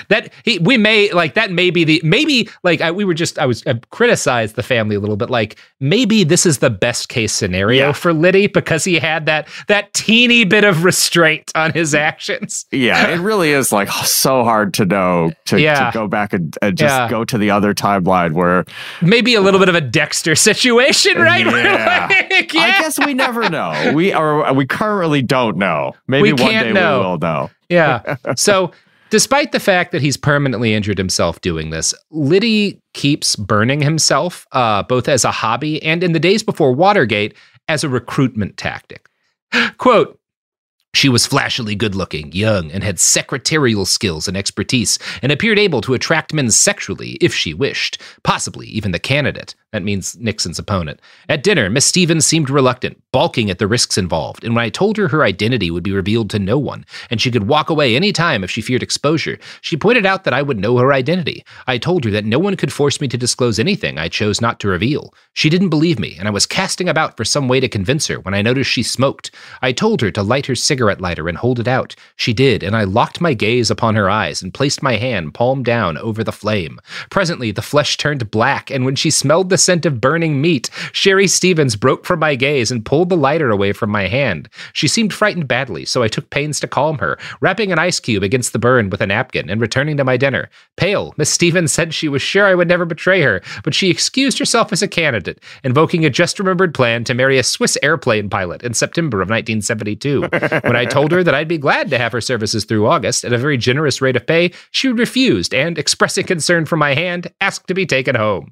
I criticized the family a little bit, like, maybe this is the best case scenario for Liddy because he had that teeny bit of restraint on his actions. Yeah, it really is like so hard to know to go back and just go to the other timeline where maybe a little bit of a Dexter situation, right? Yeah. I guess we never know. We currently don't know. Maybe one day we will know. Yeah. So despite the fact that he's permanently injured himself doing this, Liddy keeps burning himself, both as a hobby and in the days before Watergate as a recruitment tactic. Quote, "She was flashily good-looking, young, and had secretarial skills and expertise, and appeared able to attract men sexually if she wished, possibly even the candidate." That means Nixon's opponent. "At dinner, Miss Stevens seemed reluctant, balking at the risks involved, and when I told her identity would be revealed to no one, and she could walk away any time if she feared exposure, she pointed out that I would know her identity. I told her that no one could force me to disclose anything I chose not to reveal. She didn't believe me, and I was casting about for some way to convince her when I noticed she smoked. I told her to light her cigarette lighter and hold it out. She did, and I locked my gaze upon her eyes and placed my hand palm down over the flame. Presently, the flesh turned black, and when she smelled the scent of burning meat, Sherry Stevens broke from my gaze and pulled the lighter away from my hand. She seemed frightened badly, so I took pains to calm her, wrapping an ice cube against the burn with a napkin and returning to my dinner. Pale, Miss Stevens said she was sure I would never betray her, but she excused herself as a candidate, invoking a just-remembered plan to marry a Swiss airplane pilot in September of 1972. When I told her that I'd be glad to have her services through August at a very generous rate of pay, she refused and, expressing concern for my hand, asked to be taken home."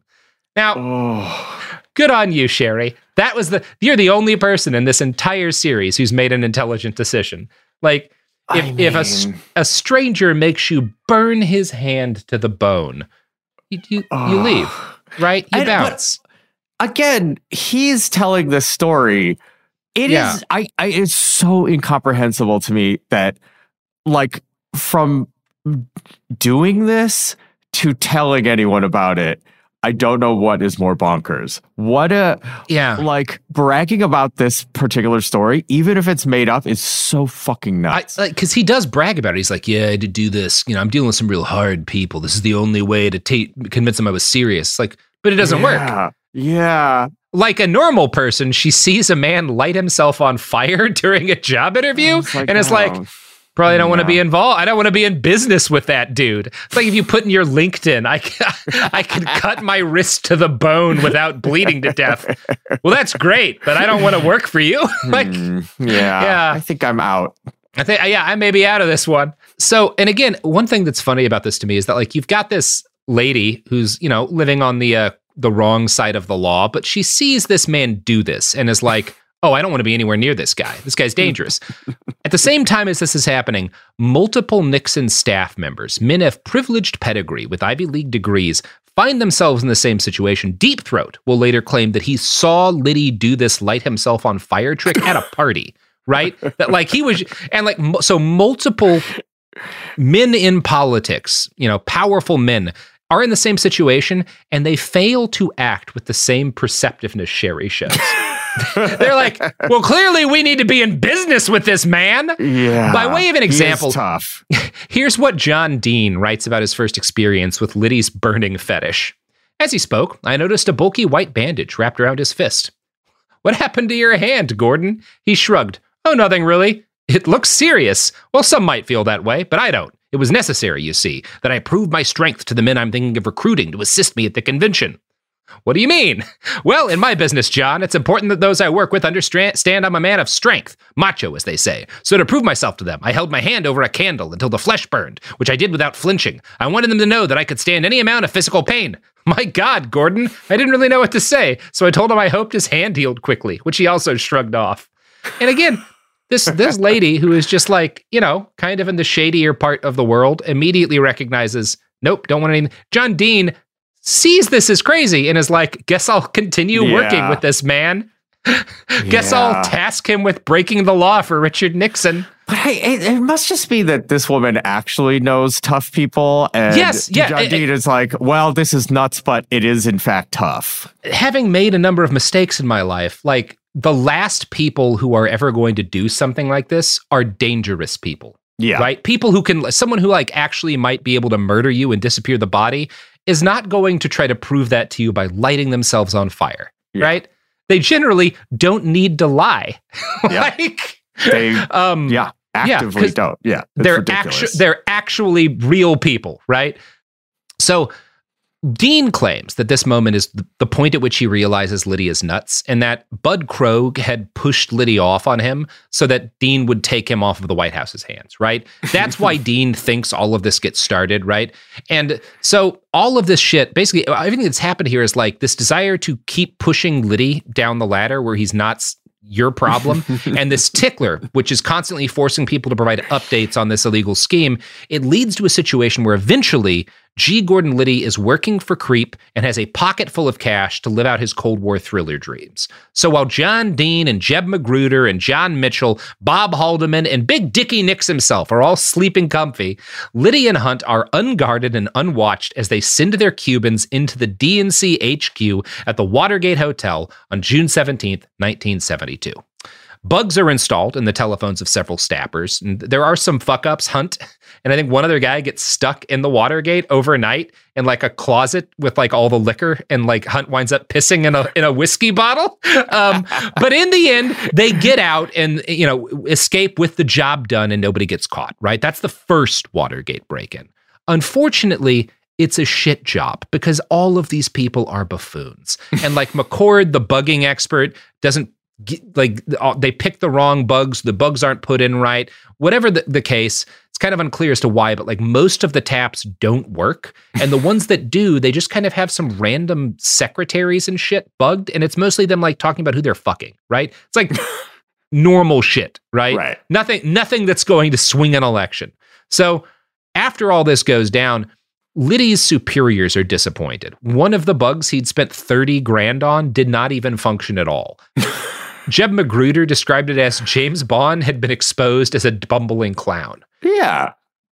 Now, good on you, Sherry. You're the only person in this entire series who's made an intelligent decision. Like, if a stranger makes you burn his hand to the bone, you leave, right? You bounce. Again, he's telling this story. It's so incomprehensible to me that, like, from doing this to telling anyone about it, I don't know what is more bonkers. Like, bragging about this particular story, even if it's made up, is so fucking nuts. Because he does brag about it. He's like, yeah, I did do this. You know, I'm dealing with some real hard people. This is the only way to convince them I was serious. Like, but it doesn't work. Yeah. Like a normal person, she sees a man light himself on fire during a job interview, and it's like, probably don't want to be involved. I don't want to be in business with that dude. It's like if you put in your LinkedIn, I could cut my wrist to the bone without bleeding to death. Well, that's great, but I don't want to work for you. I think I'm out. I may be out of this one. So, and again, one thing that's funny about this to me is that, like, you've got this lady who's, you know, living on the wrong side of the law, but she sees this man do this and is like, oh, I don't want to be anywhere near this guy. This guy's dangerous. At the same time as this is happening, multiple Nixon staff members, men of privileged pedigree with Ivy League degrees, find themselves in the same situation. Deep Throat will later claim that he saw Liddy do this light himself on fire trick at a party, right? That, like, he was, and like, so multiple men in politics, you know, powerful men, are in the same situation, and they fail to act with the same perceptiveness Sherry shows. They're like, well, clearly we need to be in business with this man. Yeah. By way of an example, tough. Here's what John Dean writes about his first experience with Liddy's burning fetish. As he spoke, I noticed a bulky white bandage wrapped around his fist. What happened to your hand, Gordon? He shrugged. Oh, nothing really. It looks serious. Well, some might feel that way, but I don't. It was necessary, you see, that I prove my strength to the men I'm thinking of recruiting to assist me at the convention. What do you mean? Well, in my business, John, it's important that those I work with understand I'm a man of strength, macho, as they say. So to prove myself to them, I held my hand over a candle until the flesh burned, which I did without flinching. I wanted them to know that I could stand any amount of physical pain. My God, Gordon, I didn't really know what to say, so I told him I hoped his hand healed quickly, which he also shrugged off. And again, this lady who is just like, kind of in the shadier part of the world, immediately recognizes, nope, don't want anything. John Dean sees this as crazy and is like, guess I'll continue working with this man. Guess I'll task him with breaking the law for Richard Nixon. But hey, it must just be that this woman actually knows tough people. And John Dean is like, well, this is nuts, but it is in fact tough. Having made a number of mistakes in my life, like the last people who are ever going to do something like this are dangerous people. Yeah. Right? People who someone who like actually might be able to murder you and disappear the body is not going to try to prove that to you by lighting themselves on fire. Yeah. Right? They generally don't need to lie. Actively don't. Yeah. They're actually real people, right? So Dean claims that this moment is the point at which he realizes Lydia's nuts, and that Bud Krogh had pushed Lydia off on him so that Dean would take him off of the White House's hands, right? That's why Dean thinks all of this gets started, right? And so all of this shit, basically everything that's happened here is like this desire to keep pushing Liddy down the ladder where he's not your problem, and this tickler, which is constantly forcing people to provide updates on this illegal scheme, it leads to a situation where eventually G. Gordon Liddy is working for Creep and has a pocket full of cash to live out his Cold War thriller dreams. So while John Dean and Jeb Magruder and John Mitchell, Bob Haldeman, and Big Dickie Nix himself are all sleeping comfy, Liddy and Hunt are unguarded and unwatched as they send their Cubans into the DNC HQ at the Watergate Hotel on June 17th, 1972. Bugs are installed in the telephones of several staffers, and there are some fuck-ups. Hunt and I think one other guy gets stuck in the Watergate overnight in like a closet with like all the liquor, and like Hunt winds up pissing in a whiskey bottle. But in the end, they get out and escape with the job done, and nobody gets caught. Right? That's the first Watergate break-in. Unfortunately, it's a shit job because all of these people are buffoons, and like McCord, the bugging expert, doesn't. They pick the wrong bugs, the bugs aren't put in right, whatever the case. It's kind of unclear as to why, but like most of the taps don't work, and the ones that do, they just kind of have some random secretaries and shit bugged, and it's mostly them like talking about who they're fucking, right? It's like normal shit, right? Nothing that's going to swing an election. So after all this goes down, Liddy's superiors are disappointed. One of the bugs he'd spent $30,000 on did not even function at all. Jeb Magruder described it as James Bond had been exposed as a bumbling clown. Yeah.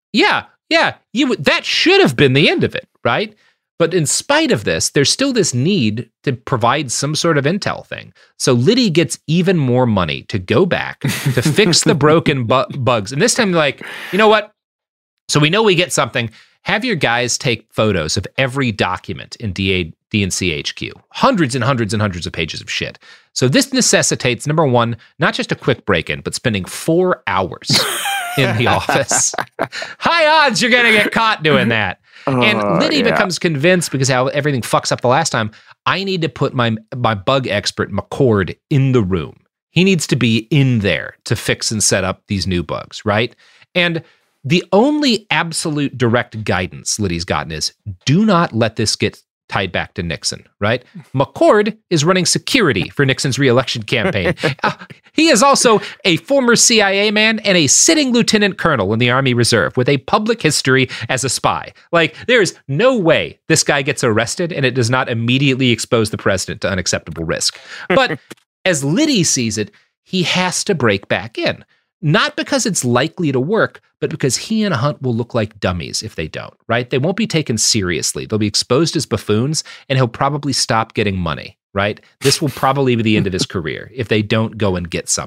That should have been the end of it, right? But in spite of this, there's still this need to provide some sort of intel thing. So Liddy gets even more money to go back to fix the broken bugs. And this time, like, you know what? So we know we get something. Have your guys take photos of every document in DNC HQ. Hundreds and hundreds and hundreds of pages of shit. So this necessitates, number one, not just a quick break-in, but spending 4 hours in the office. High odds you're going to get caught doing that. And Liddy becomes convinced, because how everything fucks up the last time, I need to put my bug expert, McCord, in the room. He needs to be in there to fix and set up these new bugs, right? And the only absolute direct guidance Liddy's gotten is, do not let this get tied back to Nixon, right? McCord is running security for Nixon's re-election campaign. He is also a former CIA man and a sitting lieutenant colonel in the Army Reserve with a public history as a spy. Like, there's no way this guy gets arrested and it does not immediately expose the president to unacceptable risk. But as Liddy sees it, he has to break back in. Not because it's likely to work, but because he and Hunt will look like dummies if they don't, right? They won't be taken seriously. They'll be exposed as buffoons, and he'll probably stop getting money, right? This will probably be the end of his career if they don't go and get something.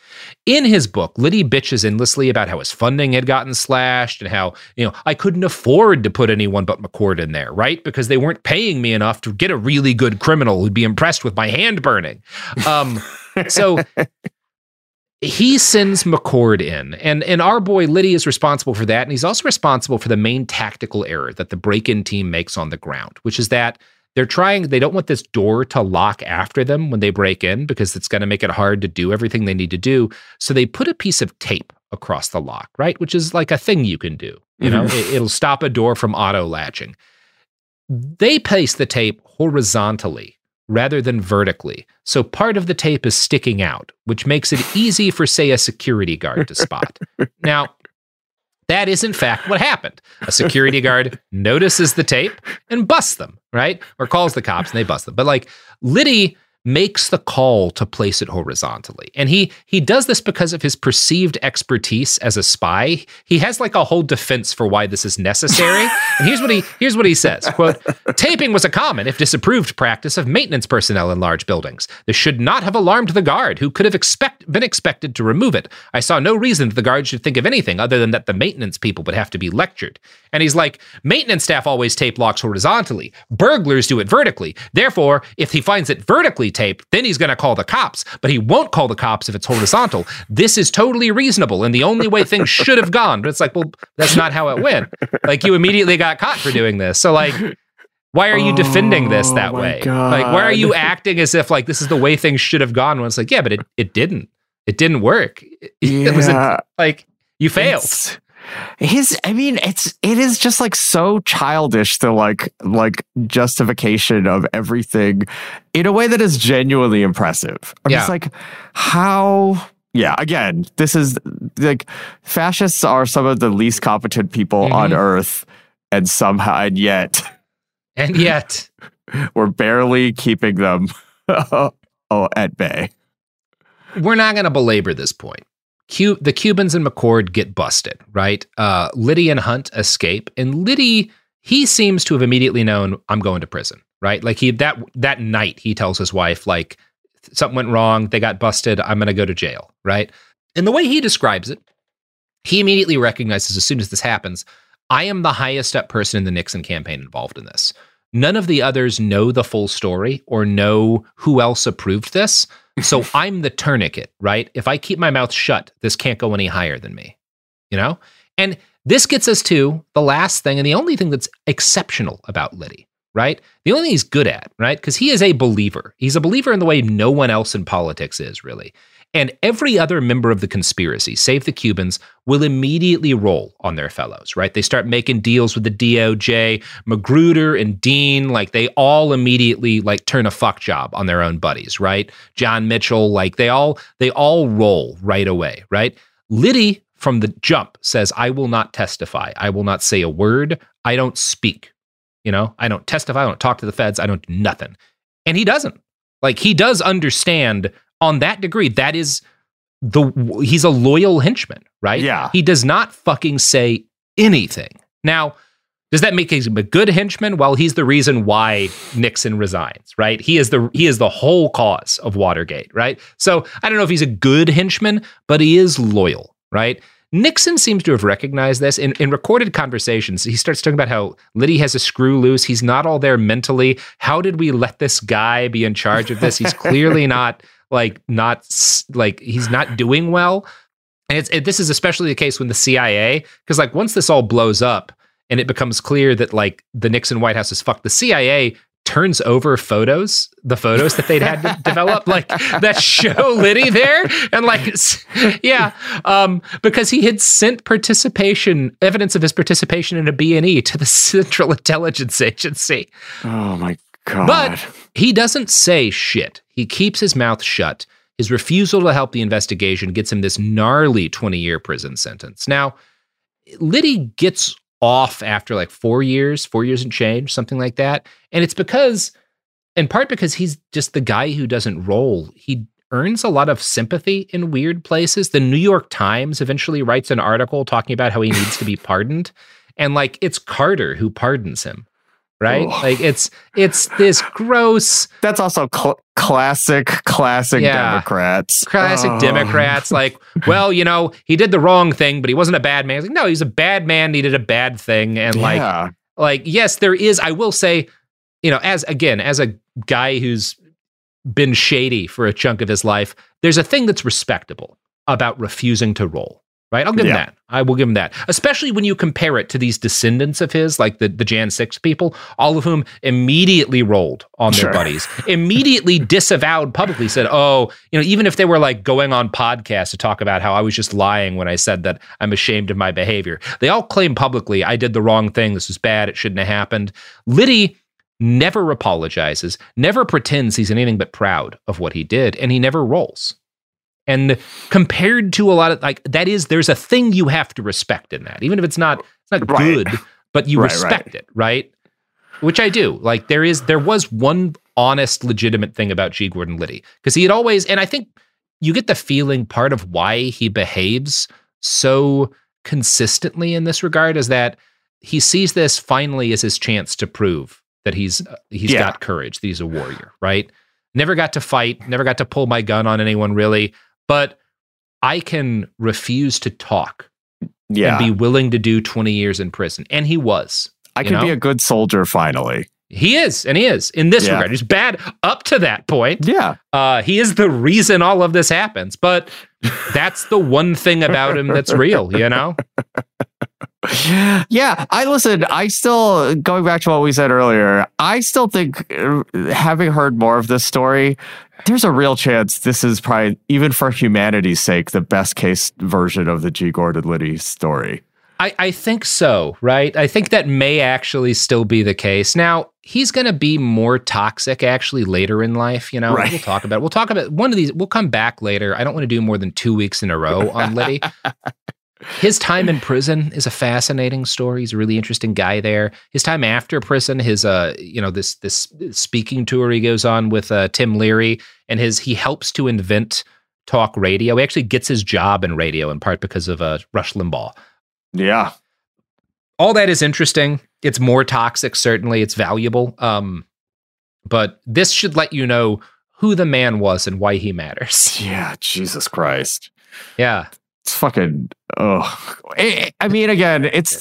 In his book, Liddy bitches endlessly about how his funding had gotten slashed and how, I couldn't afford to put anyone but McCord in there, right? Because they weren't paying me enough to get a really good criminal who'd be impressed with my hand burning. So he sends McCord in, and our boy Liddy is responsible for that. And he's also responsible for the main tactical error that the break-in team makes on the ground, which is that they don't want this door to lock after them when they break in because it's going to make it hard to do everything they need to do. So they put a piece of tape across the lock, right? Which is like a thing you can do. It'll stop a door from auto latching. They place the tape horizontally rather than vertically. So part of the tape is sticking out, which makes it easy for, say, a security guard to spot. Now, that is in fact what happened. A security guard notices the tape and busts them, right? Or calls the cops and they bust them. But Liddy makes the call to place it horizontally. And he does this because of his perceived expertise as a spy. He has a whole defense for why this is necessary. And here's what he says, quote, "Taping was a common, if disapproved, practice of maintenance personnel in large buildings. This should not have alarmed the guard, who could have been expected to remove it. I saw no reason that the guard should think of anything other than that the maintenance people would have to be lectured." And he's like, maintenance staff always tape locks horizontally. Burglars do it vertically. Therefore, if he finds it vertically taped, then he's going to call the cops, but he won't call the cops if it's horizontal. This is totally reasonable and the only way things should have gone. But it's well, that's not how it went. You immediately got caught for doing this. So why are you defending this that way? God. Why are you acting as if this is the way things should have gone? When it's yeah, but it didn't. It didn't work. It was you failed. It is just so childish, the justification of everything in a way that is genuinely impressive. I'm just how? Yeah, again, this is fascists are some of the least competent people on earth, and yet we're barely keeping them at bay. We're not going to belabor this point. The Cubans and McCord get busted, right? Liddy and Hunt escape, and Liddy, he seems to have immediately known, I'm going to prison, right? That night he tells his wife, something went wrong, they got busted, I'm going to go to jail, right? And the way he describes it, he immediately recognizes as soon as this happens, I am the highest up person in the Nixon campaign involved in this. None of the others know the full story or know who else approved this. So I'm the tourniquet, right? If I keep my mouth shut, this can't go any higher than me, And this gets us to the last thing and the only thing that's exceptional about Liddy, right? The only thing he's good at, right? Because he is a believer. He's a believer in the way no one else in politics is, really. And every other member of the conspiracy, save the Cubans, will immediately roll on their fellows, right? They start making deals with the DOJ, Magruder and Dean, they all immediately turn a fuck job on their own buddies, right? John Mitchell, they all roll right away, right? Liddy from the jump says, I will not testify. I will not say a word. I don't speak. I don't testify. I don't talk to the feds. I don't do nothing. And he doesn't. He does understand on that degree, that is he's a loyal henchman, right? Yeah. He does not fucking say anything. Now, does that make him a good henchman? Well, he's the reason why Nixon resigns, right? He is the whole cause of Watergate, right? So I don't know if he's a good henchman, but he is loyal, right? Nixon seems to have recognized this. In recorded conversations, he starts talking about how Liddy has a screw loose. He's not all there mentally. How did we let this guy be in charge of this? He's clearly not he's not doing well. And this is especially the case when the CIA, because once this all blows up and it becomes clear that the Nixon White House is fucked, the CIA turns over the photos that they'd had to develop, that show Liddy there. And because he had sent evidence of his participation in a B&E to the Central Intelligence Agency. Oh my God. But he doesn't say shit. He keeps his mouth shut. His refusal to help the investigation gets him this gnarly 20-year prison sentence. Now, Liddy gets off after 4 years and change, something like that. And it's in part because he's just the guy who doesn't roll. He earns a lot of sympathy in weird places. The New York Times eventually writes an article talking about how he needs to be pardoned. And it's Carter who pardons him. right? Ugh. Like it's this gross. That's also classic Democrats. Classic Democrats. Like, well, he did the wrong thing, but he wasn't a bad man. It's like, no, he's a bad man. He did a bad thing, and like yes, there is. I will say, as a guy who's been shady for a chunk of his life, there's a thing that's respectable about refusing to roll, right? I'll give him that. I will give him that. Especially when you compare it to these descendants of his, like the Jan 6 people, all of whom immediately rolled on their buddies, immediately disavowed publicly, said, even if they were like going on podcasts to talk about how I was just lying when I said that I'm ashamed of my behavior. They all claim publicly, I did the wrong thing. This was bad. It shouldn't have happened. Liddy never apologizes, never pretends he's anything but proud of what he did, and he never rolls. And compared to a lot of there's a thing you have to respect in that, even if it's not good, but you respect it, right? Which I do. Like there was one honest, legitimate thing about G. Gordon Liddy, because he had always, and I think you get the feeling part of why he behaves so consistently in this regard is that he sees this finally as his chance to prove that he's got courage, that he's a warrior, right? Never got to fight, never got to pull my gun on anyone really, but I can refuse to talk and be willing to do 20 years in prison. And he was. I can be a good soldier finally. He is in this regard. He's bad up to that point. Yeah. He is the reason all of this happens, but that's the one thing about him that's real, Yeah, I still, going back to what we said earlier, I still think, having heard more of this story, there's a real chance this is probably, even for humanity's sake, the best case version of the G. Gordon Liddy story. I think so, right? I think that may actually still be the case. Now, he's going to be more toxic actually later in life, Right. We'll talk about one of these. We'll come back later. I don't want to do more than 2 weeks in a row on Liddy. His time in prison is a fascinating story. He's a really interesting guy there. His time after prison, his this speaking tour he goes on with Tim Leary, and he helps to invent talk radio. He actually gets his job in radio in part because of Rush Limbaugh. Yeah. All that is interesting. It's more toxic, certainly. It's valuable. But this should let you know who the man was and why he matters. Yeah, Jesus Christ. Yeah. It's fucking, I mean, again, it's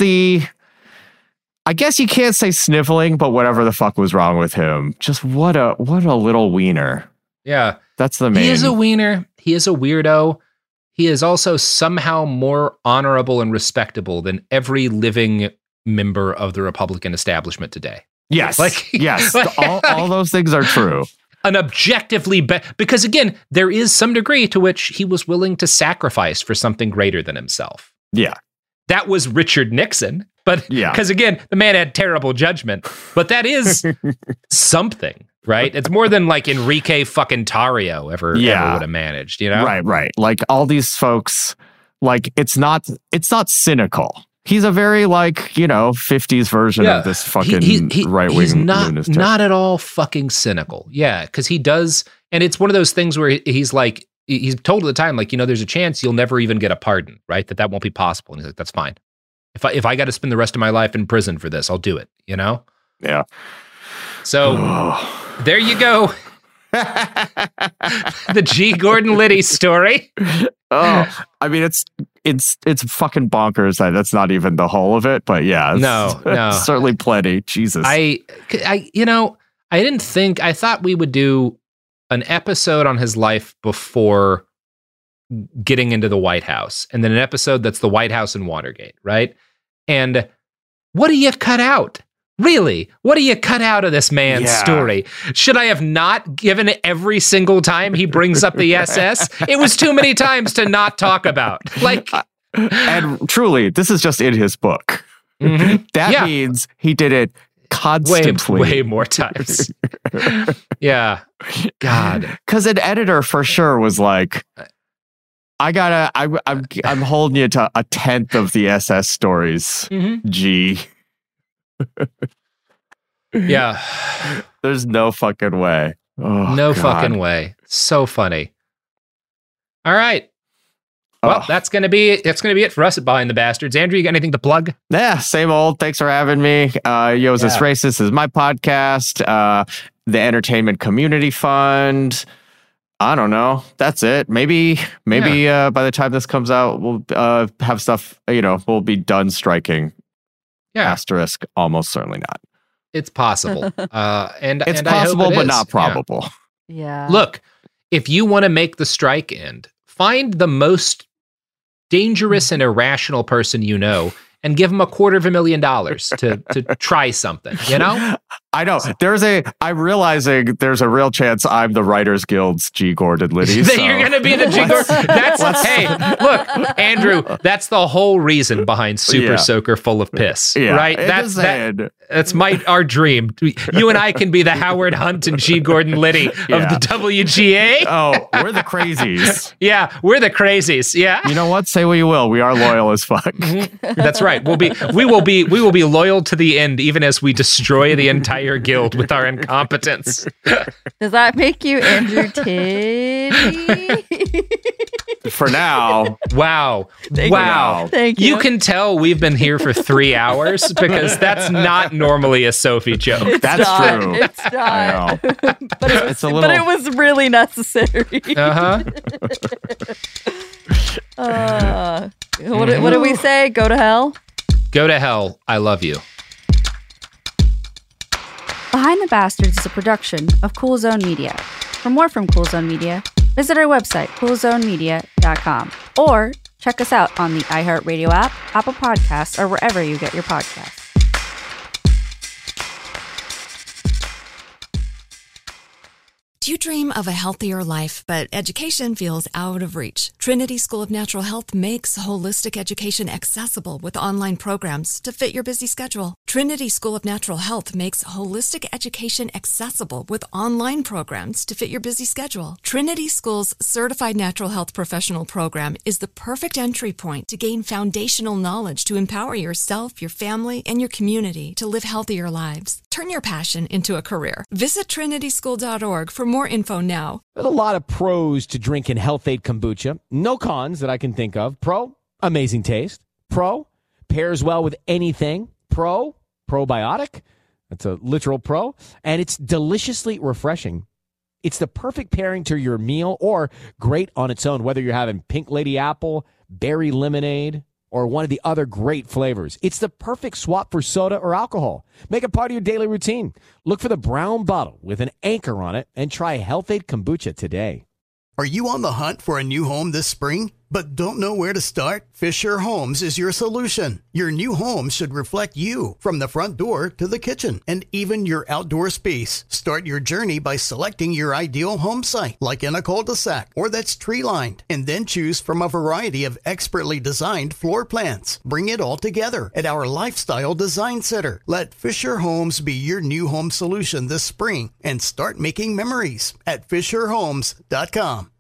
I guess you can't say sniveling, but whatever the fuck was wrong with him. Just what a little wiener. Yeah. That's the main. He is a wiener. He is a weirdo. He is also somehow more honorable and respectable than every living member of the Republican establishment today. Yes. Yes. All those things are true. An objectively because again, there is some degree to which he was willing to sacrifice for something greater than himself. Yeah. That was Richard Nixon, but because again, the man had terrible judgment, but that is something, right? It's more than like Enrique fucking Tarrio ever would have managed, Right. Like all these folks, like it's not cynical. He's a very 50s version of this fucking right-wing he's lunatic. Not at all fucking cynical. Yeah, because he does, and it's one of those things where he's told at the time, there's a chance you'll never even get a pardon, right? That won't be possible. And he's like, that's fine. If I got to spend the rest of my life in prison for this, I'll do it, Yeah. So there you go. The G. Gordon Liddy story. I mean, it's fucking bonkers. That's not even the whole of it, but yeah, no, certainly plenty. Jesus, I thought we would do an episode on his life before getting into the White House, and then an episode that's the White House and Watergate, right? And what do you cut out? Really? What do you cut out of this man's story? Should I have not given it every single time he brings up the SS? It was too many times to not talk about. And truly, this is just in his book. Mm-hmm. That means he did it constantly. Way more times. Yeah. God. Because an editor for sure was like, I'm holding you to a 10th of the SS stories, G. Yeah. There's no fucking way. No fucking way. So funny. All right. Well, that's gonna be it for us at Behind the Bastards. Andrew, you got anything to plug? Yeah, same old. Thanks for having me. Yo's This Racist is my podcast. The Entertainment Community Fund. I don't know. That's it. Maybe by the time this comes out, we'll have stuff. We'll be done striking. Yeah. Asterisk. Almost certainly not. It's possible. And it's and possible, I hope but not probable. Yeah. Look, if you want to make the strike end, find the most dangerous and irrational person you know and give them $250,000 to try something, I know. I'm realizing there's a real chance I'm the Writers Guild's G. Gordon Liddy. That you're going to be the G. Gordon. Hey, look, Andrew, that's the whole reason behind Super Soaker Full of Piss, right? That's our dream. You and I can be the Howard Hunt and G. Gordon Liddy of the WGA. Oh, we're the crazies. Yeah, we're the crazies. Yeah. You know what? Say what you will. We are loyal as fuck. That's right. We will be loyal to the end, even as we destroy the entire guild with our incompetence. Does that make you Andrew Titty? For now. Wow. Thank you. You can tell we've been here for 3 hours because that's not normally a Sophie joke. That's true. It's not. I know. But it was really necessary. What do we say? Go to hell? Go to hell. I love you. Behind the Bastards is a production of Cool Zone Media. For more from Cool Zone Media, visit our website, coolzonemedia.com, or check us out on the iHeartRadio app, Apple Podcasts, or wherever you get your podcasts. Do you dream of a healthier life, but education feels out of reach? Trinity School of Natural Health makes holistic education accessible with online programs to fit your busy schedule. Trinity School of Natural Health makes holistic education accessible with online programs to fit your busy schedule. Trinity School's Certified Natural Health Professional Program is the perfect entry point to gain foundational knowledge to empower yourself, your family, and your community to live healthier lives. Turn your passion into a career. Visit trinityschool.org for more info now. There's a lot of pros to drinking Health-Ade kombucha. No cons that I can think of. Pro, amazing taste. Pro, pairs well with anything. Pro, probiotic. That's a literal pro. And it's deliciously refreshing. It's the perfect pairing to your meal or great on its own, whether you're having pink lady apple, berry lemonade, or one of the other great flavors. It's the perfect swap for soda or alcohol. Make it part of your daily routine. Look for the brown bottle with an anchor on it and try Health-Ade kombucha today. Are you on the hunt for a new home this spring, but don't know where to start? Fisher Homes is your solution. Your new home should reflect you, from the front door to the kitchen, and even your outdoor space. Start your journey by selecting your ideal home site, like in a cul-de-sac or that's tree-lined, and then choose from a variety of expertly designed floor plans. Bring it all together at our Lifestyle Design Center. Let Fisher Homes be your new home solution this spring and start making memories at fisherhomes.com.